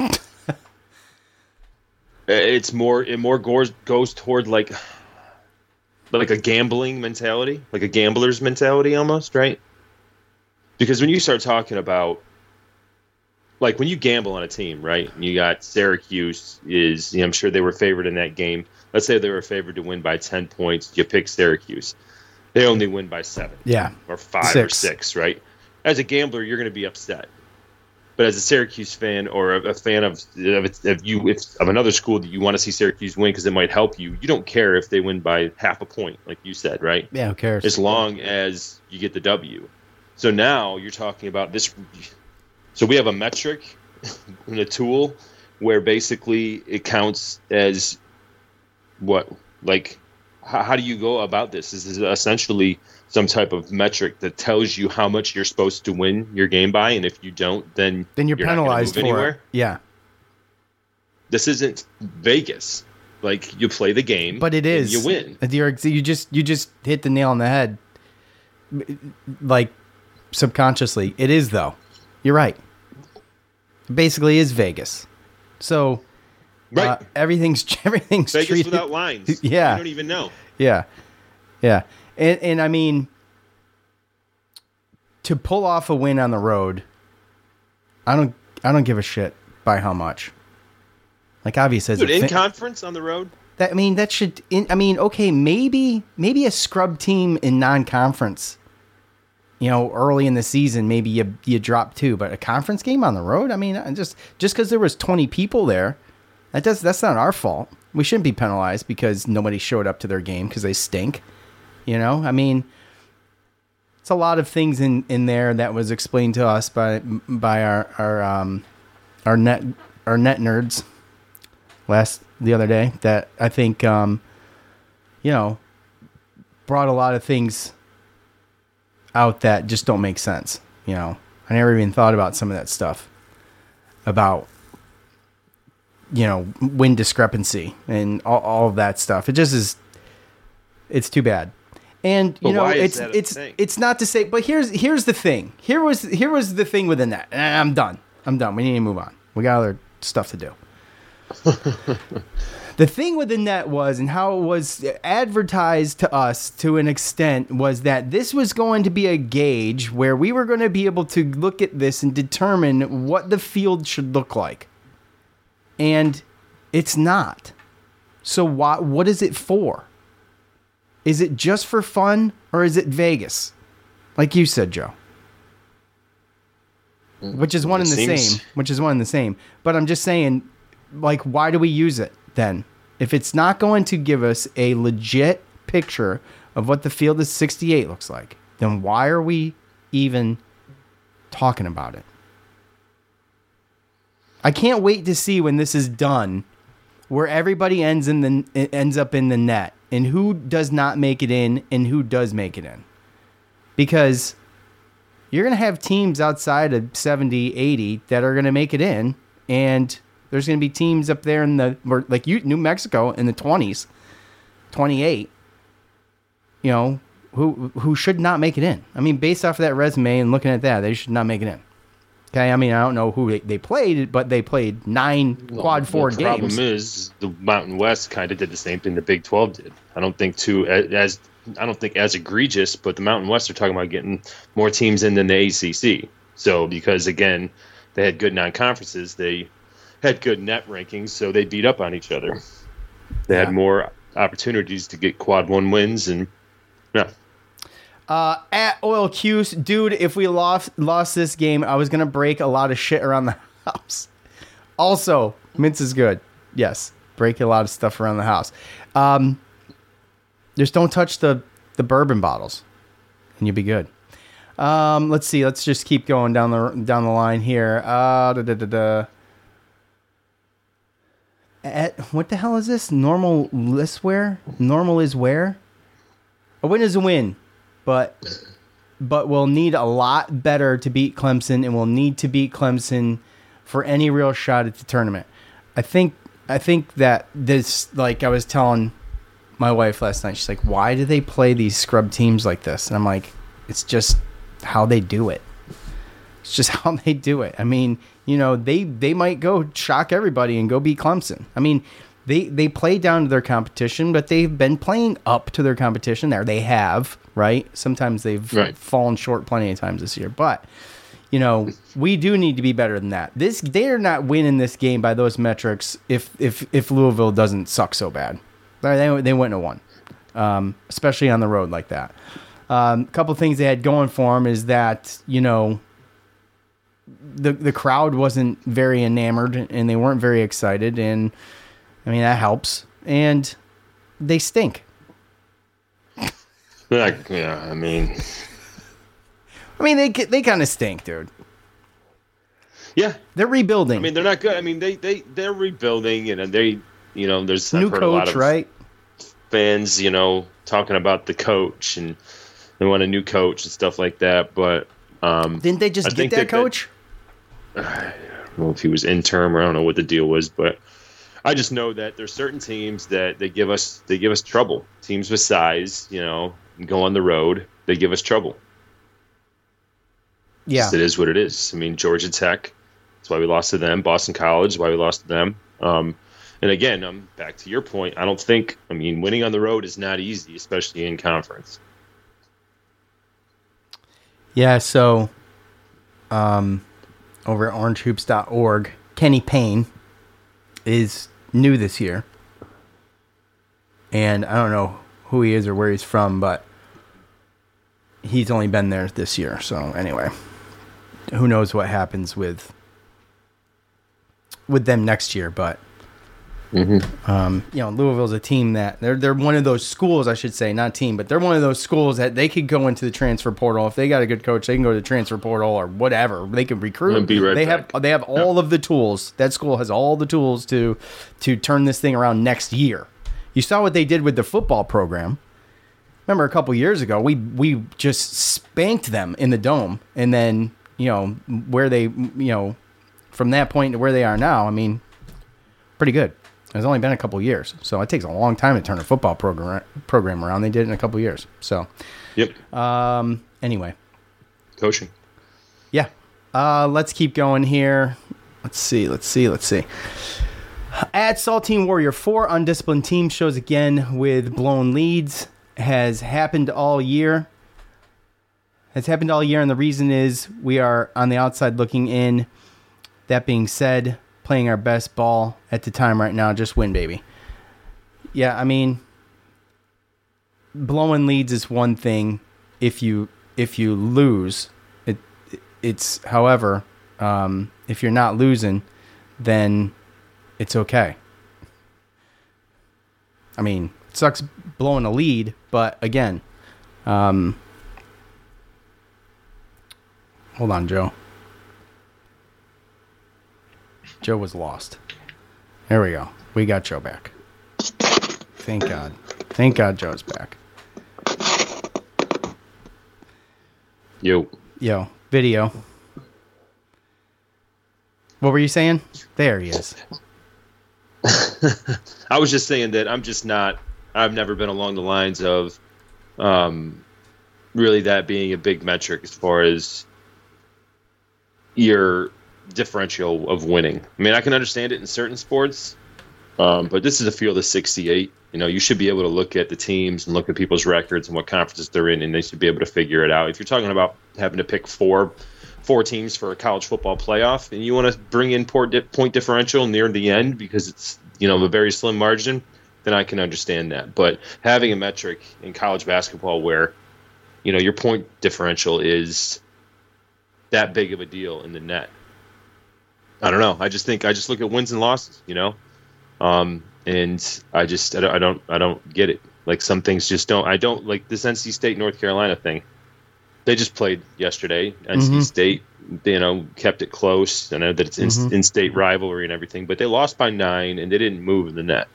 it's more, it more goes, goes toward like, like a gambling mentality, like a gambler's mentality almost, right? Because when you start talking about, like when you gamble on a team, right? And you got Syracuse is, you know, I'm sure they were favored in that game. Let's say they were favored to win by ten points. You pick Syracuse. They only win by seven. Yeah. Or five six. or six, right? As a gambler, you're going to be upset. But as a Syracuse fan or a, a fan of of, of you if, of another school that you want to see Syracuse win because it might help you, you don't care if they win by half a point, like you said, right? Yeah, who cares? As long as you get the W. So now you're talking about this. So we have a metric and a tool where basically it counts as what? Like, how, how do you go about this? This is essentially some type of metric that tells you how much you're supposed to win your game by, and if you don't, then then you're, you're penalized not for anywhere. it. Yeah. This isn't Vegas. Like, you play the game, but it is. And you win. You're, you just you just hit the nail on the head. Like, subconsciously, it is though. You're right. It basically is Vegas. So, right. Uh, everything's everything's Vegas treated, without lines. Yeah. You don't even know. Yeah. Yeah. And, and I mean, to pull off a win on the road, I don't, I don't give a shit by how much. Like, obviously, Dude, in conference on the road. That I mean, that should. In, I mean, okay, maybe, maybe a scrub team in non-conference. You know, early in the season, maybe you you drop two, but a conference game on the road. I mean, just just because there was twenty people there, that does that's not our fault. We shouldn't be penalized because nobody showed up to their game because they stink. You know, I mean, it's a lot of things in, in there that was explained to us by by our our um our net our net nerds last the other day that I think um you know brought a lot of things out that just don't make sense. You know, I never even thought about some of that stuff about, you know, win discrepancy and all, all of that stuff. It just is, it's too bad. And you but know, why it's is that a it's thing? it's not to say, but here's here's the thing. Here was here was the thing within that. And I'm done. I'm done. We need to move on. We got other stuff to do. The thing within that was, and how it was advertised to us to an extent, was that this was going to be a gauge where we were going to be able to look at this and determine what the field should look like. And it's not. So why, what is it for? Is it just for fun, or is it Vegas? Like you said, Joe. which is one and the seems- same. Which is one and the same. But I'm just saying, like, why do we use it then? If it's not going to give us a legit picture of what the field of sixty-eight looks like, then why are we even talking about it? I can't wait to see when this is done, where everybody ends in the ends up in the net, and who does not make it in, and who does make it in, because you're gonna have teams outside of seventy, eighty that are gonna make it in, and there's gonna be teams up there in the like you, New Mexico in the twenties, twenty-eight. You know, who who should not make it in. I mean, based off of that resume and looking at that, they should not make it in. Okay, I mean, I don't know who they, they played, but they played nine quad four the games. The problem is the Mountain West kind of did the same thing the Big twelve did. I don't think too as I don't think as egregious, but the Mountain West are talking about getting more teams in than the A C C. So because again, they had good non-conferences, they had good net rankings, so they beat up on each other. They Yeah. had more opportunities to get quad one wins, and yeah. Uh, at Oil Cuse, dude, if we lost lost this game, I was gonna break a lot of shit around the house. Also, mince is good. Yes, break a lot of stuff around the house. Um, just don't touch the the bourbon bottles, and you'll be good. Um, let's see. Let's just keep going down the down the line here. Uh, da, da, da, da. At, what the hell is this? Normal list where? Normal is where? A win is a win. But but we'll need a lot better to beat Clemson, and we'll need to beat Clemson for any real shot at the tournament. I think I think that this, like I was telling my wife last night, she's like, why do they play these scrub teams like this? And I'm like, it's just how they do it. It's just how they do it. I mean, you know, they, they might go shock everybody and go beat Clemson. I mean, They they play down to their competition, but they've been playing up to their competition there. They have, right? Sometimes they've right. fallen short plenty of times this year. But, you know, we do need to be better than that. This They are not winning this game by those metrics if if, if Louisville doesn't suck so bad. They, they wouldn't have won, um, especially on the road like that. Um, a couple things they had going for them is that, you know, the the crowd wasn't very enamored and they weren't very excited, and I mean, that helps. And they stink. Like, yeah, I mean... I mean, they they kind of stink, dude. Yeah. They're rebuilding. I mean, they're not good. I mean, they, they, they're rebuilding, and they, you know, there's... New I've heard a lot coach, of right? fans, you know, talking about the coach, and they want a new coach and stuff like that, but... Um, Didn't they just I get think that, that coach? That, I don't know if he was interim or I don't know what the deal was, but... I just know that there's certain teams that they give us they give us trouble. Teams with size, you know, go on the road, they give us trouble. Yeah, Just, it is what it is. I mean, Georgia Tech, that's why we lost to them. Boston College, why we lost to them. Um, and again, um, back to your point, I don't think. I mean, winning on the road is not easy, especially in conference. Yeah. So, um, over at orange hoops dot org, Kenny Payne is new this year, and I don't know who he is or where he's from, but he's only been there this year. So anyway, who knows what happens with with them next year? But Mm-hmm. um, you know, Louisville's a team that they're they're one of those schools, I should say, not team, but they're one of those schools that they could go into the transfer portal if they got a good coach. They can go to the transfer portal or whatever. They can recruit. And be right they back. have they have all of the tools. That school has all the tools to to turn this thing around next year. You saw what they did with the football program. Remember a couple years ago, we we just spanked them in the dome, and then you know where they you know from that point to where they are now. I mean, pretty good. It's only been a couple years, so it takes a long time to turn a football program program around. They did it in a couple years. So, Yep. um, anyway, Coaching. yeah. Uh, let's keep going here. Let's see. Let's see. Let's see. At Saltine Warrior four, undisciplined team shows again with blown leads. Has happened all year. Has happened all year, and the reason is we are on the outside looking in. That being said, playing our best ball at the time right now, just win, baby. Yeah, I mean, blowing leads is one thing. If you if you lose, it it's however, um, if you're not losing, then it's okay. I mean, it sucks blowing a lead, but again, um, hold on, Joe. Joe was lost. There we go. We got Joe back. Thank God. Thank God Joe's back. Yo. Yo, video. What were you saying? There he is. I was just saying that I'm just not, I've never been along the lines of um, really that being a big metric as far as your differential of winning. I mean, I can understand it in certain sports, um, but this is a field of sixty-eight. You know, you should be able to look at the teams and look at people's records and what conferences they're in, and they should be able to figure it out. If you're talking about having to pick four four teams for a college football playoff, and you want to bring in point differential near the end because it's, you know, a very slim margin, then I can understand that. But having a metric in college basketball where, you know, your point differential is that big of a deal in the net, I don't know. I just think I just look at wins and losses, you know, um, and I just I don't, I don't I don't get it. Like some things just don't. I don't like this N C State North Carolina thing. They just played yesterday. N C mm-hmm. State, you know, kept it close. I know that it's mm-hmm. in, in-state rivalry and everything, but they lost by nine and they didn't move the net.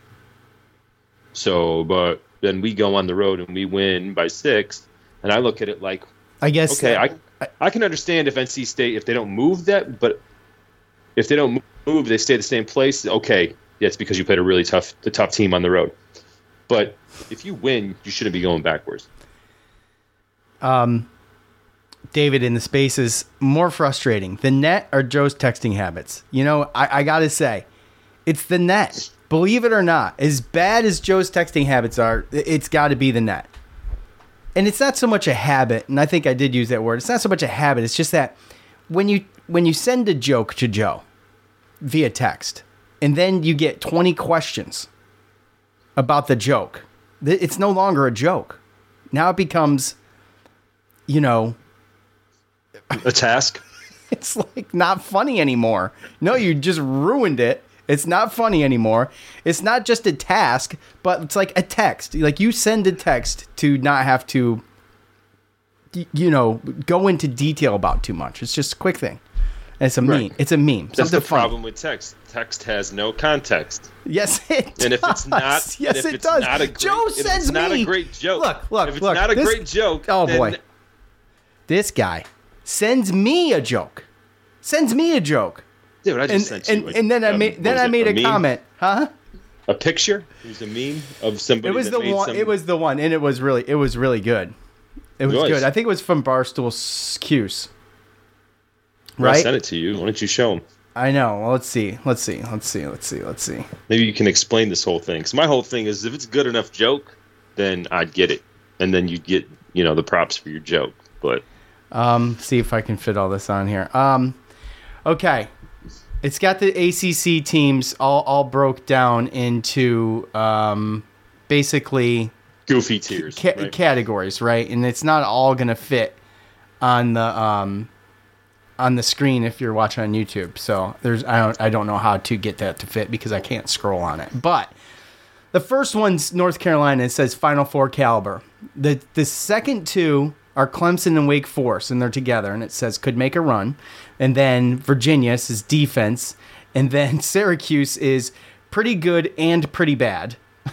So, but then we go on the road and we win by six, and I look at it like, I guess okay, I I, I can understand if N C State if they don't move that, but if they don't move, they stay the same place. Okay, yeah, it's because you played a really tough, a tough team on the road. But if you win, you shouldn't be going backwards. Um, David in the spaces, more frustrating, the net or Joe's texting habits? You know, I, I got to say, it's the net. Believe it or not, as bad as Joe's texting habits are, it's got to be the net. And it's not so much a habit, and I think I did use that word. It's not so much a habit. It's just that when you when you send a joke to Joe via text, and then you get twenty questions about the joke, it's no longer a joke. Now it becomes, you know, a task. It's like not funny anymore. No, you just ruined it. It's not funny anymore. It's not just a task, but it's like a text. Like you send a text to not have to, you know, go into detail about too much. It's just a quick thing. And it's a right. meme. It's a meme. That's Something the funny. problem with text. Text has no context. Yes, it does. And if it's not, yes, if it it's does. Not a great, Joe if sends it's not me. a great joke. Look, look, if it's look. not a this, great joke. Oh then, boy, this guy sends me a joke. Sends me a joke. Dude, I just and, sent and, you. A, and then I um, made then I it, made a, a, meme? comment, huh? A picture? It was a meme of somebody. It was that the made one. some... It was the one, and it was really, it was really good. It was, it was. good. I think it was from Barstool Cuse. Right. Right. I sent it to you. Why don't you show him? I know. Well, let's see. Let's see. Let's see. Let's see. Let's see. Maybe you can explain this whole thing. Because my whole thing is, if it's a good enough joke, then I'd get it, and then you'd get, you know, the props for your joke. But um, see if I can fit all this on here. Um, okay. It's got the A C C teams all, all broke down into um, basically goofy tiers, ca- right? categories, right? And it's not all gonna fit on the um, on the screen if you're watching on YouTube. So there's I don't I don't know how to get that to fit because I can't scroll on it. But the first one's North Carolina. It says Final Four caliber. The the second two are Clemson and Wake Forest, and they're together, and it says could make a run. And then Virginia is defense, and then Syracuse is pretty good and pretty bad,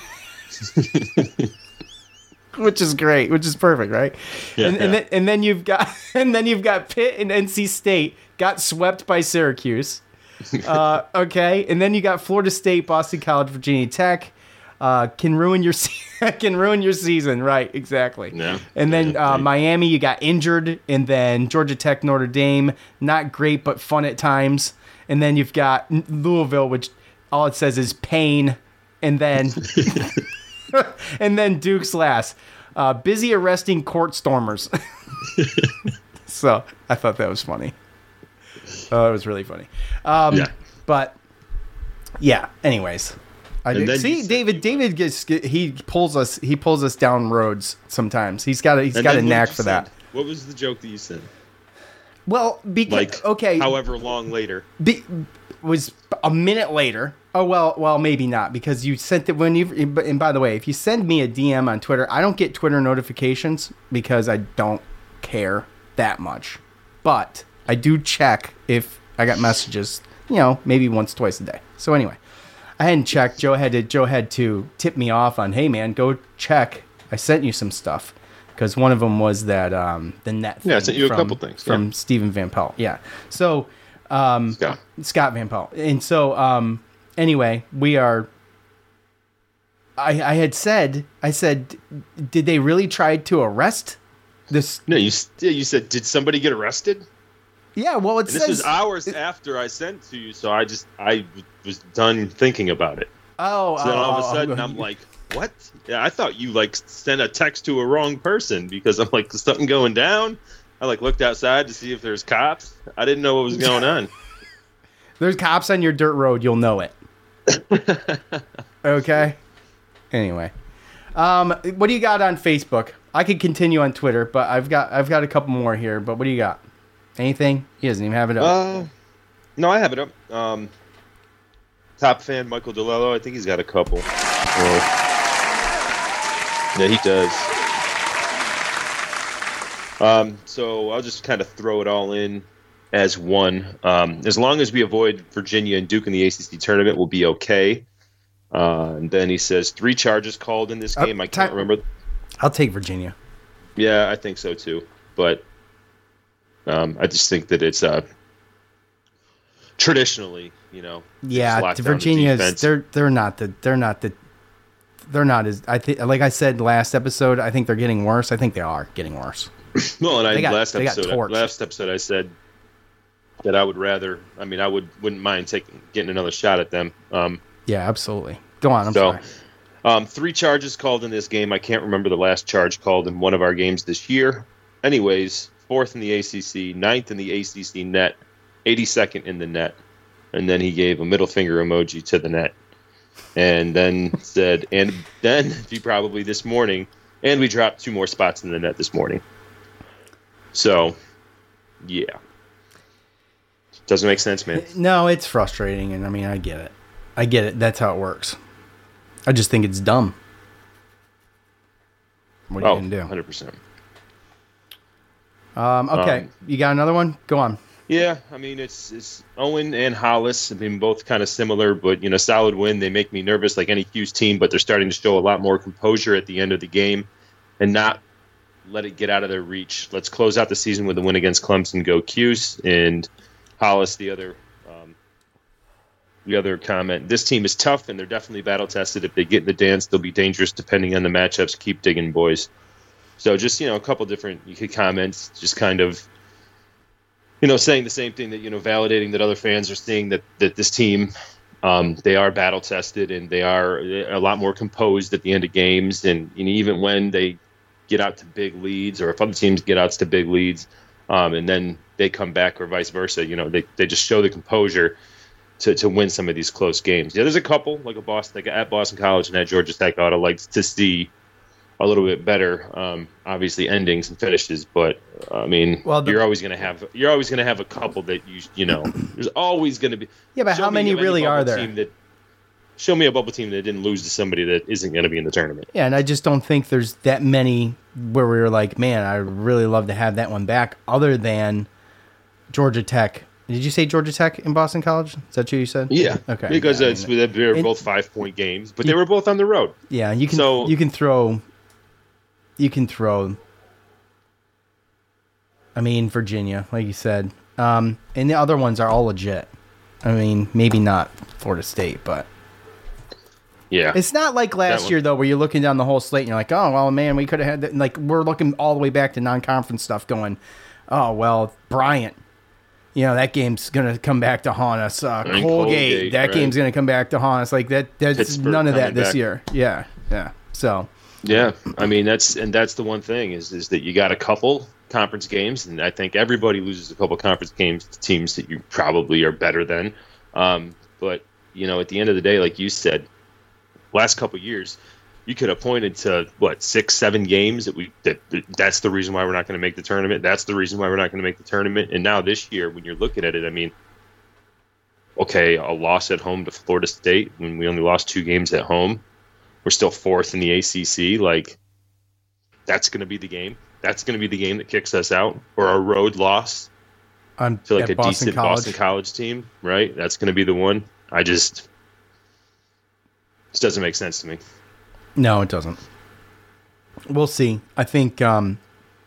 which is great, which is perfect, right? Yeah, and, yeah. and then and then you've got and then you've got Pitt and N C State got swept by Syracuse, uh, okay, and then you got Florida State, Boston College, Virginia Tech. Uh, can ruin your se- can ruin your season, right? Exactly. Yeah. And then yeah, uh, Miami, you got injured, and then Georgia Tech, Notre Dame, not great but fun at times. And then you've got Louisville, which all it says is pain, and then and then Duke's last, uh, busy arresting court stormers. So I thought that was funny. Oh, it was really funny. Um, yeah. But yeah. Anyways. I do. See, David. David gets he pulls us. He pulls us down roads sometimes. He's got a, he's and got a what knack did you for send? that. What was the joke that you said? Well, because like okay, however long later. Be, was a minute later. Oh well, well maybe not because you sent it when you. And by the way, if you send me a D M on Twitter, I don't get Twitter notifications because I don't care that much. But I do check if I got messages. You know, maybe once, twice a day. So anyway, I hadn't checked. Joe had to. Joe had to tip me off on, hey man, go check. I sent you some stuff. Because one of them was that um, the net. Yeah, I sent you from, a couple things from yeah. Stephen Van Pelt. Yeah, so um, Scott. Scott Van Pelt, and so um, anyway, we are. I I had said I said, did they really try to arrest this? No, you yeah, you said, did somebody get arrested? Yeah, well, it and says this was hours it, after I sent to you, so I just I was done thinking about it. Oh, so then oh, all of a oh, sudden oh, I'm like, what? Yeah, I thought you like sent a text to a wrong person because I'm like, is something going down? I like looked outside to see if there's cops. I didn't know what was going on. There's cops on your dirt road. You'll know it. Okay. Anyway, um, what do you got on Facebook? I could continue on Twitter, but I've got I've got a couple more here. But what do you got? Anything? He doesn't even have it up. Uh, no, I have it up. Um, top fan Michael DeLello. I think he's got a couple. Oh. Yeah, he does. Um, so I'll just kind of throw it all in as one. Um, as long as we avoid Virginia and Duke in the A C C tournament, we'll be okay. Uh, and then he says three charges called in this game. Uh, I can't t- remember. I'll take Virginia. Yeah, I think so too. But um, I just think that it's uh, traditionally, you know. Yeah, Virginia's they're they're not the they're not the. They're not as I think. Like I said last episode, I think they're getting worse. I think they are getting worse. Well, and I got, last episode, I, last episode, I said that I would rather. I mean, I would wouldn't mind taking getting another shot at them. Um, yeah, absolutely. Go on. I'm so, sorry. Um, three charges called in this game. I can't remember the last charge called in one of our games this year. Anyways, fourth in the A C C, ninth in the A C C net, eighty-second in the net, and then he gave a middle finger emoji to the net. And then said, and then he probably this morning, and we dropped two more spots in the net this morning. So, yeah. Doesn't make sense, man. No, it's frustrating, and I mean, I get it. I get it. That's how it works. I just think it's dumb. What are you oh, going to do? one hundred percent. Um, okay, um, you got another one? Go on. Yeah, I mean, it's it's Owen and Hollis. I mean, both kind of similar, but, you know, solid win. They make me nervous like any Q's team, but they're starting to show a lot more composure at the end of the game and not let it get out of their reach. Let's close out the season with a win against Clemson. Go Q's. And Hollis, the other um, the other comment. This team is tough, and they're definitely battle-tested. If they get in the dance, they'll be dangerous depending on the matchups. Keep digging, boys. So just, you know, a couple different you could comments, just kind of, you know, saying the same thing that, you know, validating that other fans are seeing that, that this team, um, they are battle tested and they are a lot more composed at the end of games. And, you know, even when they get out to big leads or if other teams get out to big leads um, and then they come back or vice versa, you know, they, they just show the composure to, to win some of these close games. Yeah, there's a couple like a Boston, like at Boston College and at Georgia Tech, I would have liked to see a little bit better, um, obviously endings and finishes, but I mean, well, the, you're always going to have you're always going to have a couple that you you know. There's always going to be. Yeah, but how many really are there? That, show me a bubble team that didn't lose to somebody that isn't going to be in the tournament. Yeah, and I just don't think there's that many where we were like, man, I'd really love to have that one back. Other than Georgia Tech. Did you say Georgia Tech in Boston College? Is that what you said? Yeah. Okay. Because yeah, it's, I mean, they were both five point games, but they were both on the road. Yeah, you can so, you can throw. You can throw, I mean, Virginia, like you said. Um, and the other ones are all legit. I mean, maybe not Florida State, but. Yeah. It's not like last year, though, where you're looking down the whole slate and you're like, oh, well, man, we could have had that. And like, we're looking all the way back to non-conference stuff going, oh, well, Bryant. You know, that game's going to come back to haunt us. Uh, Colgate, Colgate, that right. game's going to come back to haunt us. Like, that. That's Pittsburgh none of that this back. year. Yeah, yeah. So. Yeah, I mean that's and that's the one thing is is that you got a couple conference games, and I think everybody loses a couple conference games to teams that you probably are better than. Um, but you know, at the end of the day, like you said, last couple years, you could have pointed to what six, seven games that we that that's the reason why we're not going to make the tournament. That's the reason why we're not going to make the tournament. And now this year, when you're looking at it, I mean, okay, a loss at home to Florida State when we only lost two games at home. We're still fourth in the A C C. Like, that's going to be the game. That's going to be the game that kicks us out, or a road loss On, to like a Boston decent College. Boston College team, right? That's going to be the one. I just, this doesn't make sense to me. No, it doesn't. We'll see. I think um,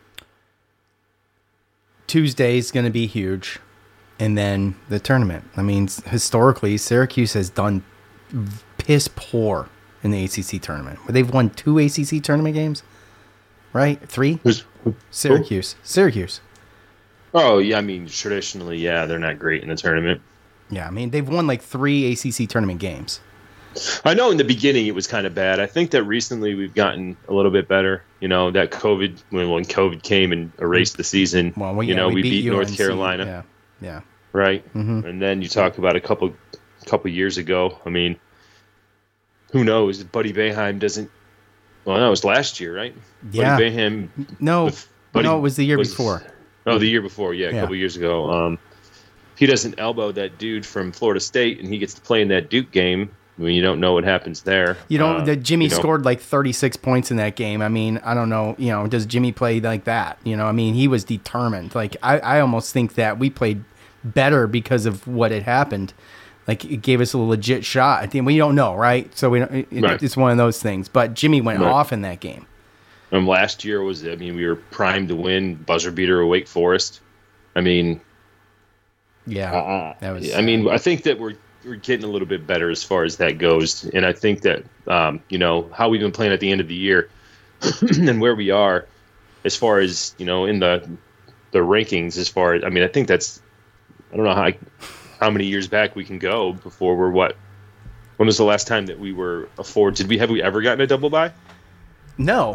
Tuesday is going to be huge, and then the tournament. I mean, historically, Syracuse has done piss poor in the A C C tournament. They've won two A C C tournament games, right? Three? Who's, who, Syracuse. who? Syracuse. Oh, yeah, I mean, traditionally, yeah, they're not great in the tournament. Yeah, I mean, they've won like three A C C tournament games. I know in the beginning it was kind of bad. I think that recently we've gotten a little bit better. You know, that COVID, when, when COVID came and erased the season, Well, we, you yeah, know, we, we, beat, beat U N C. North Carolina, Yeah, yeah. right? Mm-hmm. And then you talk about a couple couple years ago. I mean, who knows? Buddy Boeheim doesn't, well, no, it was last year, right? Yeah. Buddy Boeheim. No, Buddy no, it was the year was- before. Oh, the year before, yeah, a Yeah. couple years ago. Um, he doesn't elbow that dude from Florida State, and he gets to play in that Duke game. I mean, you don't know what happens there. You know, Uh, the Jimmy you know, scored like thirty-six points in that game. I mean, I don't know, you know, does Jimmy play like that? You know, I mean, he was determined. Like, I, I almost think that we played better because of what had happened. Like, it gave us a legit shot. I think we don't know, right? So we don't, it, Right. it's one of those things. But Jimmy went Right. off in that game. Um, last year was, I mean, we were primed to win, buzzer beater of Wake Forest. I mean, Yeah, uh, that was. I mean, I think that we're we're getting a little bit better as far as that goes, and I think that um, you know how we've been playing at the end of the year and where we are as far as you know in the the rankings. As far as I mean, I think that's I don't know how how many years back we can go before we're what. When was the last time that we were a four? Did we have we ever gotten a double bye? No,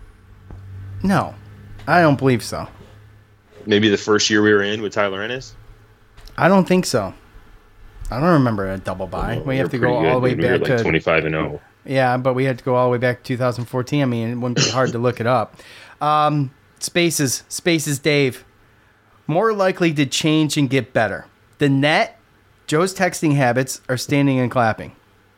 no, I don't believe so. Maybe the first year we were in with Tyler Ennis. I don't think so. I don't remember a double bye. Oh, we have to we're go pretty all the good. way We were back like to twenty-five and oh. Yeah, but we had to go all the way back to twenty fourteen. I mean, it wouldn't be hard to look it up. Um, spaces, spaces, Dave. More likely to change and get better. The net, Joe's texting habits are standing and clapping.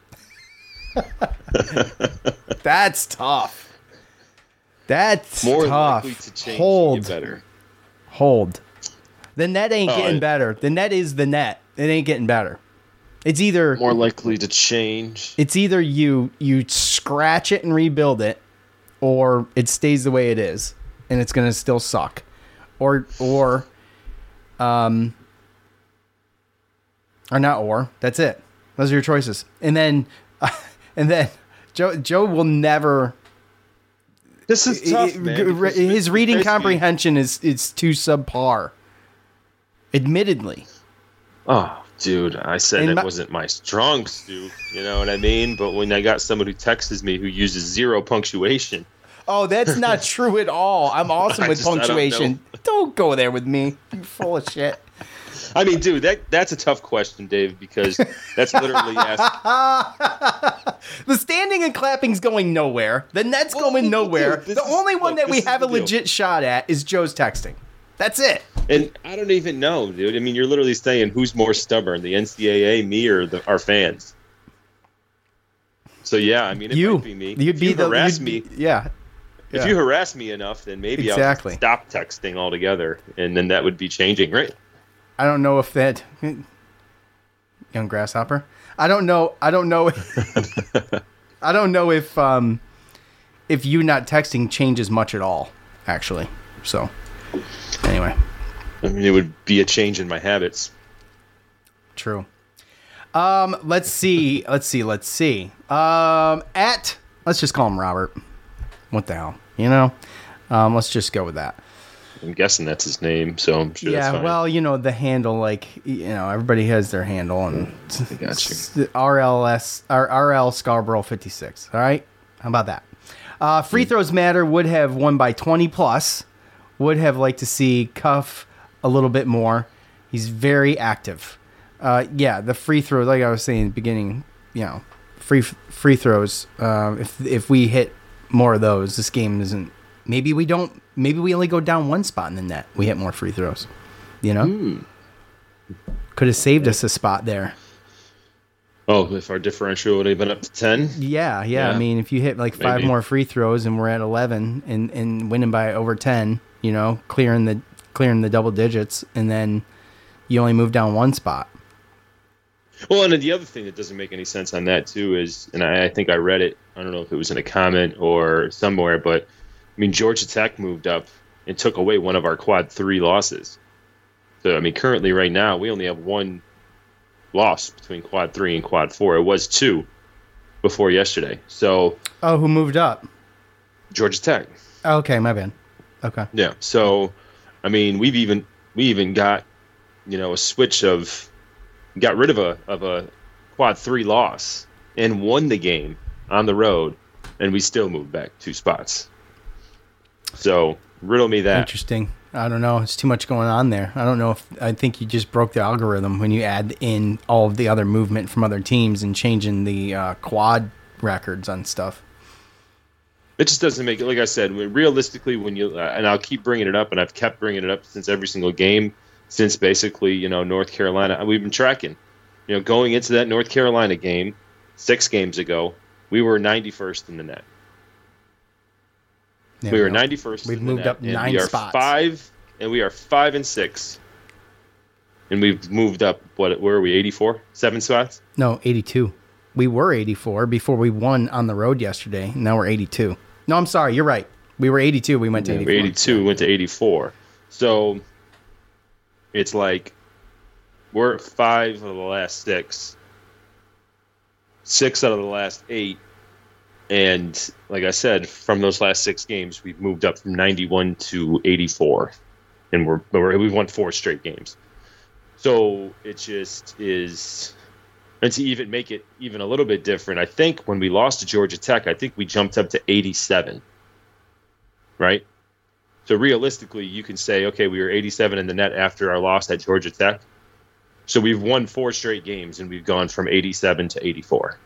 That's tough. That's More tough. likely to change Hold. and get better. Hold. The net ain't Oh, getting I- better. The net is the net. It ain't getting better. It's either More likely to change. it's either you you scratch it and rebuild it, or it stays the way it is and it's gonna still suck, or or um or not or that's it. Those are your choices. And then and then Joe Joe will never. This is tough, it- man. it- because his reading basically- comprehension is is too subpar. Admittedly. Oh, dude, I said In that my- wasn't my strong suit. You know what I mean? But when I got someone who texts me who uses zero punctuation, Oh, that's not true at all. I'm awesome I with just- I don't punctuation. know. Don't go there with me. You're full of shit. I mean, dude, that that's a tough question, Dave, because that's literally asked. The standing and clapping's going nowhere. The net's Well, going dude, nowhere. this The is- only one look, that we this is have a the deal. legit shot at is Joe's texting. That's it. And I don't even know, dude. I mean, you're literally saying who's more stubborn, the N C double A, me, or the, our fans. So yeah, I mean, it you. might be me. You'd if be you the harass you'd me. be- Yeah. If Yeah. you harass me enough, then maybe Exactly. I'll stop texting altogether, and then that would be changing, right? I don't know if that young grasshopper. I don't know. I don't know. I don't know if um if you not texting changes much at all. Actually, so anyway, I mean, it would be a change in my habits. true. Um, let's see. Let's see. Let's see. Um, at let's just call him Robert. What the hell, you know? Um, let's just go with that. I'm guessing that's his name, so I'm sure that's Yeah, fine. well, you know, the handle, like, you know, everybody has their handle, and I got you. it's R L S, or R L Scarborough fifty-six. All right, how about that? Uh, free throws matter. Would have won by twenty plus. Would have liked to see Cuff a little bit more. He's very active. Uh, yeah, the free throw, like I was saying in the beginning, you know, free free throws. Uh, if if we hit more of those, this game isn't. Maybe we don't. Maybe we only go down one spot in the net. We hit more free throws. You know, mm. could have saved us a spot there. Oh, if our differential would have been up to ten? Yeah, yeah, yeah. I mean, if you hit like five Maybe. more free throws and we're at eleven and, and winning by over ten, you know, clearing the clearing the double digits, and then you only move down one spot. Well, and the other thing that doesn't make any sense on that, too, is, and I, I think I read it, I don't know if it was in a comment or somewhere, but, I mean, Georgia Tech moved up and took away one of our quad three losses. So, I mean, currently right now, we only have one loss between quad three and quad four. It was two before yesterday. So, oh, who moved up? Georgia Tech. Oh, okay, my bad. Okay. Yeah. So, I mean, we've even we even got, you know, a switch of got rid of a of a quad three loss and won the game on the road, and we still moved back two spots. So, riddle me that. Interesting. I don't know. It's too much going on there. I don't know if I think you just broke the algorithm when you add in all of the other movement from other teams and changing the uh, quad records on stuff. It just doesn't make it. Like I said, realistically, when you uh, and I'll keep bringing it up, and I've kept bringing it up since every single game, since basically you know North Carolina. We've been tracking, you know, going into that North Carolina game six games ago, we were ninety-first in the net. There we were ninety-first. We've in moved the net, up nine we are spots. Five, and we are five and six, and we've moved up. What? Where are we? eighty-four, seven spots. No, eighty-two. We were eighty-four before we won on the road yesterday. Now we're eighty-two. No, I'm sorry. You're right. We were eighty-two. We went to yeah, eighty-four. eighty-two. We went to eighty-four. So it's like we're at five of the last six, six out of the last eight. And like I said, from those last six games, we've moved up from ninety-one to eighty-four, and we're, we're we've won four straight games. So it just is, and to even make it even a little bit different, I think when we lost to Georgia Tech, I think we jumped up to eighty-seven, right? So realistically, you can say, okay, we were eighty-seven in the net after our loss at Georgia Tech. So we've won four straight games, and we've gone from eighty-seven to eighty-four.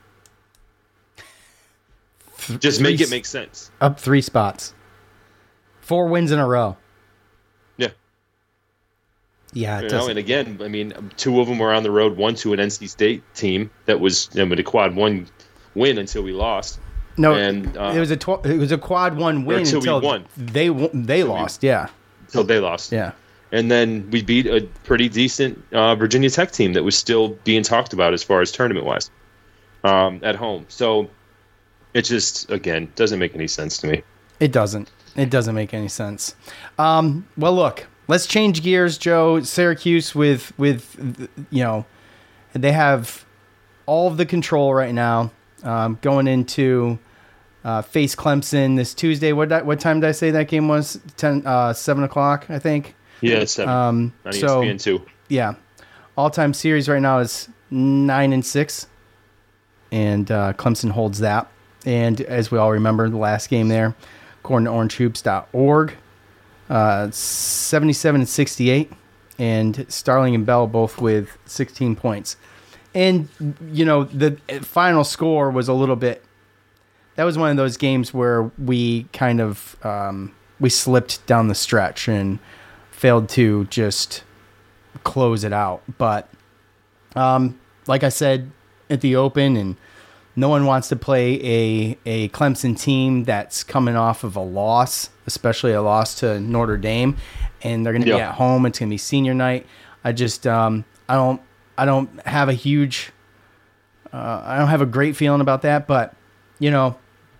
Just three, make it make sense. Up three spots. Four wins in a row. Yeah. Yeah, it you doesn't. know, and again, I mean, two of them were on the road, one to an N C State team that was you know, with a quad one win until we lost. No, and, uh, it was a tw- it was a quad one win until, until we won. they they until lost, we, yeah. Until they lost. Yeah. And then we beat a pretty decent uh, Virginia Tech team that was still being talked about as far as tournament-wise um, at home. So it just, again, doesn't make any sense to me. It doesn't. It doesn't make any sense. Um, well, look, let's change gears, Joe. Syracuse with, with you know, they have all of the control right now um, going into uh, face Clemson this Tuesday. What what time did I say that game was? ten, uh, seven o'clock, I think. Yeah, it's seven. Um, on so, E S P N two. Yeah. All-time series right now is nine and six, and uh, Clemson holds that. And as we all remember, the last game there, according to orange hoops dot org, uh, seventy-seven and sixty-eight, and Starling and Bell both with sixteen points. And, you know, the final score was a little bit, that was one of those games where we kind of, um, we slipped down the stretch and failed to just close it out. But, um, like I said at the Open, and no one wants to play a, a Clemson team that's coming off of a loss, especially a loss to Notre Dame, and they're going to yeah. be at home. It's going to be senior night. I just um, I don't I don't have a huge uh, I don't have a great feeling about that. But you know,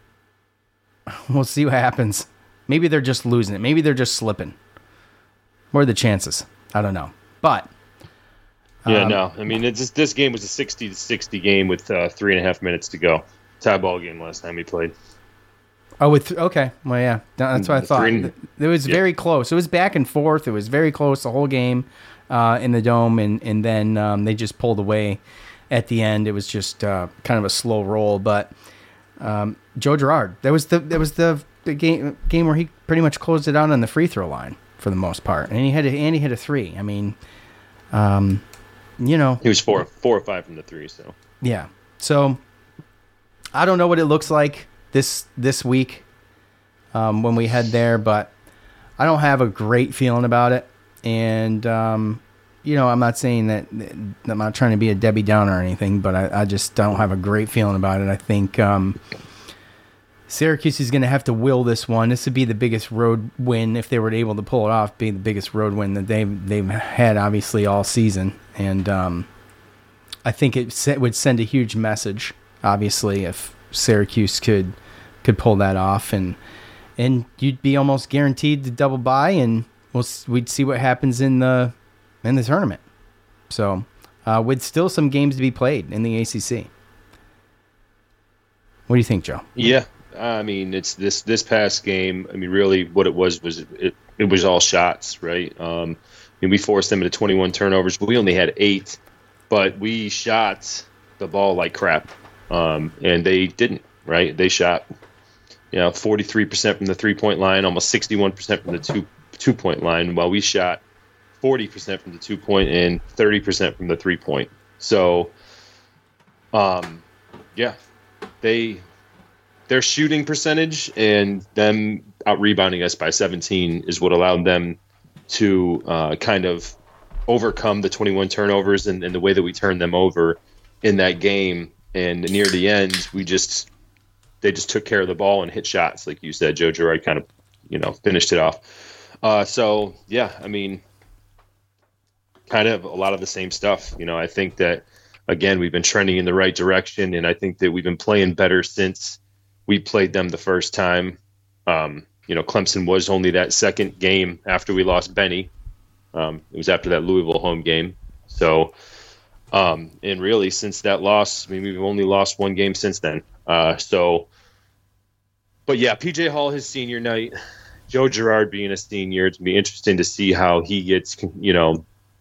we'll see what happens. Maybe they're just losing it. Maybe they're just slipping. What are the chances? I don't know. But Yeah, um, no. I mean, it's just, this game was a sixty to sixty game with uh, three and a half minutes to go. Tie ball game last time we played. Oh, with okay. Well, yeah, that's what I thought. Three, it was yeah. very close. It was back and forth. It was very close the whole game uh, in the Dome, and and then um, they just pulled away at the end. It was just uh, kind of a slow roll. But um, Joe Girard, that was the that was the, the game game where he pretty much closed it out on the free throw line for the most part, and he had a, and he hit a three. I mean. Um, You know, he was four, four or five from the three. So yeah. So I don't know what it looks like this this week um, when we head there, but I don't have a great feeling about it. And, um, you know, I'm not saying that I'm not trying to be a Debbie Downer or anything, but I, I just don't have a great feeling about it. I think um, Syracuse is going to have to will this one. This would be the biggest road win if they were able to pull it off, be the biggest road win that they've, they've had, obviously, all season. And um, I think it would send a huge message, obviously, if Syracuse could could pull that off. And and you'd be almost guaranteed to double bye, and we'll, we'd see what happens in the in the tournament. So uh, with still some games to be played in the A C C. What do you think, Joe? Yeah. I mean, it's this this past game. I mean, really, what it was was it, it was all shots, right? Um, I mean, we forced them into twenty-one turnovers, but we only had eight. But we shot the ball like crap, um, and they didn't. Right? They shot, you know, forty-three percent from the three-point line, almost sixty-one percent from the two two-point line, while we shot forty percent from the two-point and thirty percent from the three-point. So, um, yeah, they. Their shooting percentage and them out rebounding us by seventeen is what allowed them to uh, kind of overcome the twenty-one turnovers and, and the way that we turned them over in that game. And near the end, we just they just took care of the ball and hit shots, like you said. Joe Girard kind of, you know, finished it off. Uh, so yeah, I mean, kind of a lot of the same stuff. You know, I think that again we've been trending in the right direction, and I think that we've been playing better since we played them the first time. Um, you know, Clemson was only that second game after we lost Benny. Um, it was after that Louisville home game. So, um, and really since that loss, I mean, we've only lost one game since then. Uh, so, but yeah, P J Hall, his senior night, Joe Girard being a senior, it's going to be interesting to see how he gets, you know,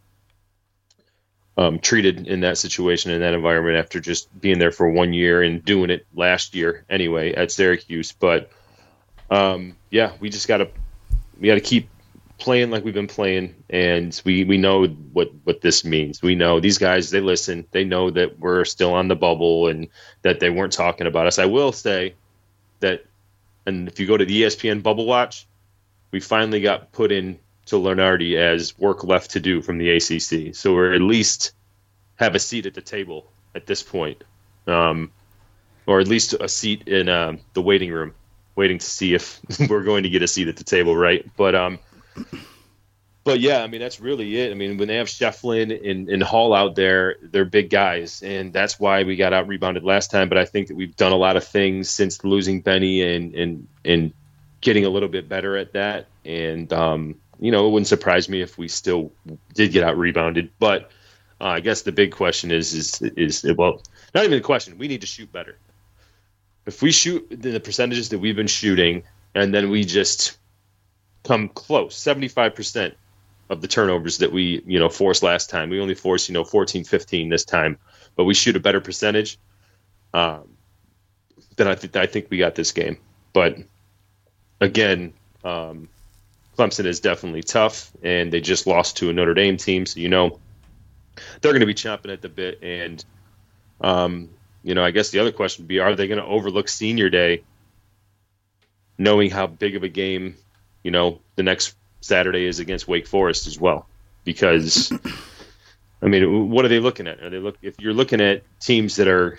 Um, treated in that situation, in that environment, after just being there for one year and doing it last year anyway at Syracuse. But um, yeah, we just gotta we gotta keep playing like we've been playing, and we we know what what this means. We know these guys, they listen, they know that we're still on the bubble and that they weren't talking about us. I will say that, and if you go to the E S P N Bubble Watch, we finally got put in to Lunardi as work left to do from the A C C. So we're at least have a seat at the table at this point, um, or at least a seat in uh, the waiting room, waiting to see if we're going to get a seat at the table, right? But um, but yeah, I mean, that's really it. I mean, when they have Shefflin and, and Hall out there, they're big guys, and that's why we got out rebounded last time. But I think that we've done a lot of things since losing Benny and and and getting a little bit better at that. And um, you know, it wouldn't surprise me if we still did get out rebounded. But uh, I guess the big question is, is, is, well, not even the question. We need to shoot better. If we shoot the percentages that we've been shooting, and then we just come close, seventy-five percent of the turnovers that we, you know, forced last time. We only forced, you know, fourteen, fifteen this time, but we shoot a better percentage. Um, then I think, I think we got this game. But again, um, Clemson is definitely tough, and they just lost to a Notre Dame team, so you know they're going to be chomping at the bit. And um, you know, I guess the other question would be: are they going to overlook Senior Day, knowing how big of a game, you know, the next Saturday is against Wake Forest as well? Because I mean, what are they looking at? Are they look if you're looking at teams that are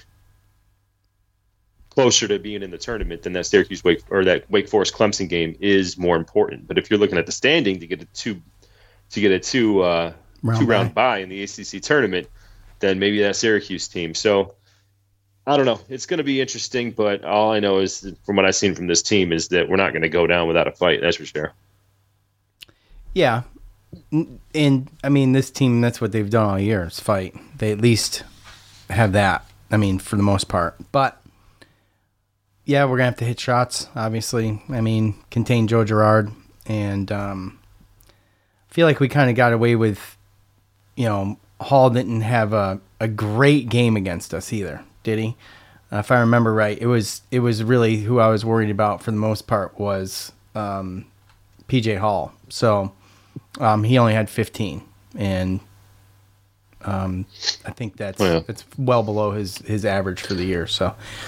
closer to being in the tournament, than that Syracuse Wake or that Wake Forest Clemson game is more important. But if you're looking at the standing to get a two to get a two uh, round two round bye in the A C C tournament, then maybe that Syracuse team. So I don't know. It's going to be interesting, but all I know is from what I've seen from this team is that we're not going to go down without a fight. That's for sure. Yeah, and I mean this team, that's what they've done all year is fight. They at least have that. I mean, for the most part, but. Yeah, we're going to have to hit shots, obviously. I mean, contain Joe Girard. And um, I feel like we kind of got away with, you know, Hall didn't have a, a great game against us either, did he? Uh, if I remember right, it was it was really who I was worried about for the most part was um, P J Hall. So um, he only had fifteen. And um, I think that's, yeah. that's well below his, his average for the year. So...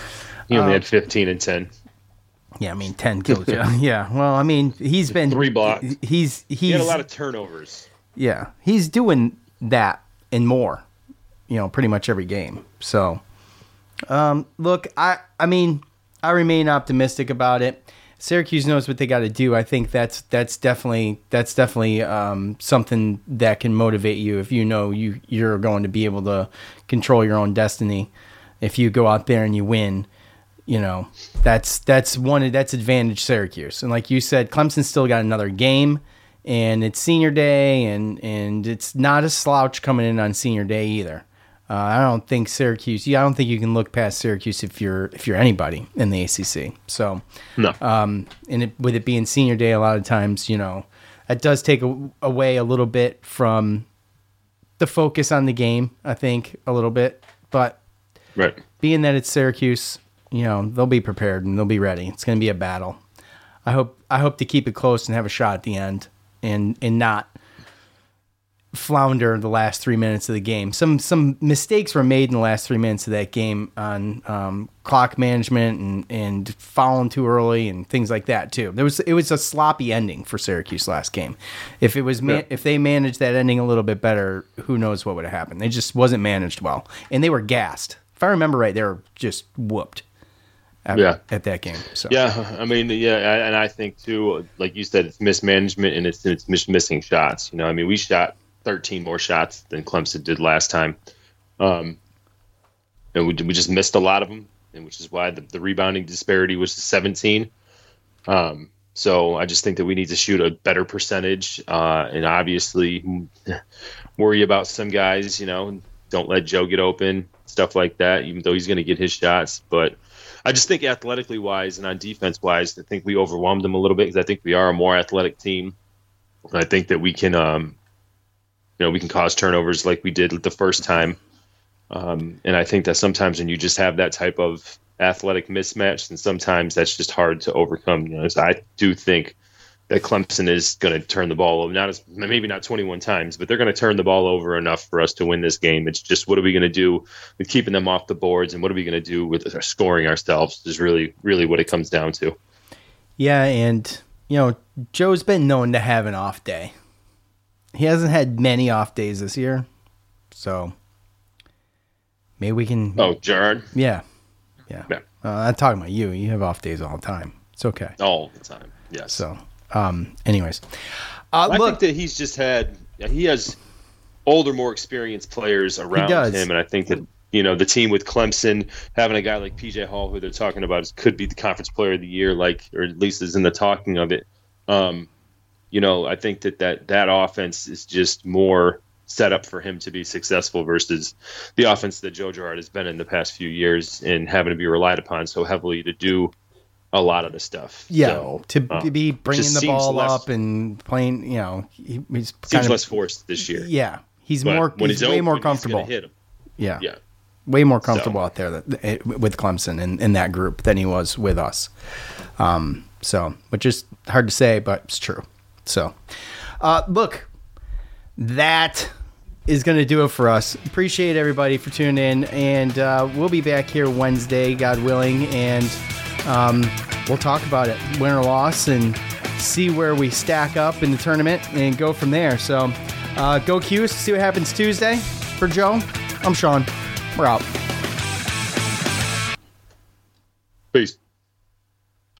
He only uh, had fifteen and ten. Yeah, I mean ten kills. Yeah, yeah. Well, I mean he's been three blocks. He's he's he had a lot of turnovers. Yeah, he's doing that and more. You know, pretty much every game. So, um, look, I I mean, I remain optimistic about it. Syracuse knows what they got to do. I think that's that's definitely that's definitely um, something that can motivate you if you know you you're going to be able to control your own destiny. If you go out there and you win. You know, that's that's one that's advantage Syracuse. And like you said, Clemson still got another game, and it's senior day, and, and it's not a slouch coming in on senior day either. Uh, I don't think Syracuse. Yeah, I don't think you can look past Syracuse if you're if you're anybody in the A C C. So, no. Um, and it, with it being senior day, a lot of times, you know, that does take a, away a little bit from the focus on the game. I think a little bit, but right. Being that it's Syracuse. You know, they'll be prepared and they'll be ready. It's going to be a battle. I hope I hope to keep it close and have a shot at the end and and not flounder the last three minutes of the game. Some some mistakes were made in the last three minutes of that game on um, clock management and, and fouling too early and things like that too. There was it was a sloppy ending for Syracuse last game. If it was man, yeah. if they managed that ending a little bit better, who knows what would have happened. They just wasn't managed well, and they were gassed. If I remember right, they were just whooped. At, yeah, at that game. So yeah, I mean, yeah, and I think too, like you said, it's mismanagement and it's it's missing shots. You know, I mean, we shot thirteen more shots than Clemson did last time, um, and we we just missed a lot of them, and which is why the, the rebounding disparity was seventeen. Um, so I just think that we need to shoot a better percentage, uh, and obviously worry about some guys. You know, don't let Joe get open, stuff like that. Even though he's going to get his shots, but. I just think athletically wise and on defense wise, I think we overwhelmed them a little bit because I think we are a more athletic team. I think that we can, um, you know, we can cause turnovers like we did the first time. Um, and I think that sometimes when you just have that type of athletic mismatch, and sometimes that's just hard to overcome. You know, so I do think that Clemson is going to turn the ball over, not as maybe not twenty-one times, but they're going to turn the ball over enough for us to win this game. It's just what are we going to do with keeping them off the boards, and what are we going to do with scoring ourselves is really, really what it comes down to. Yeah, and, you know, Joe's been known to have an off day. He hasn't had many off days this year, so maybe we can... Oh, Gerard? Yeah. Yeah. yeah. Uh, I'm talking about you. You have off days all the time. It's okay. All the time, yes. So... Um. Anyways, uh, I look, think that he's just had he has older, more experienced players around him, and I think that you know the team with Clemson having a guy like P J Hall, who they're talking about, is, could be the conference player of the year, like or at least is in the talking of it. Um, you know, I think that that that offense is just more set up for him to be successful versus the offense that Joe Girard has been in the past few years and having to be relied upon so heavily to do. A lot of the stuff. Yeah, so, to um, be bringing the ball less, up and playing, you know, he, he's seems kind of less forced this year. Yeah, he's but more, when he's, he's way open, more comfortable. He's hit him. Yeah, yeah, way more comfortable so. out there that, with Clemson and in that group than he was with us. Um, so, which is hard to say, but it's true. So, uh, look, that is going to do it for us. Appreciate everybody for tuning in, and uh, we'll be back here Wednesday, God willing, and. Um, we'll talk about it, win or loss, and see where we stack up in the tournament and go from there. So uh, go Q's, see what happens Tuesday. For Joe, I'm Sean. We're out. Peace.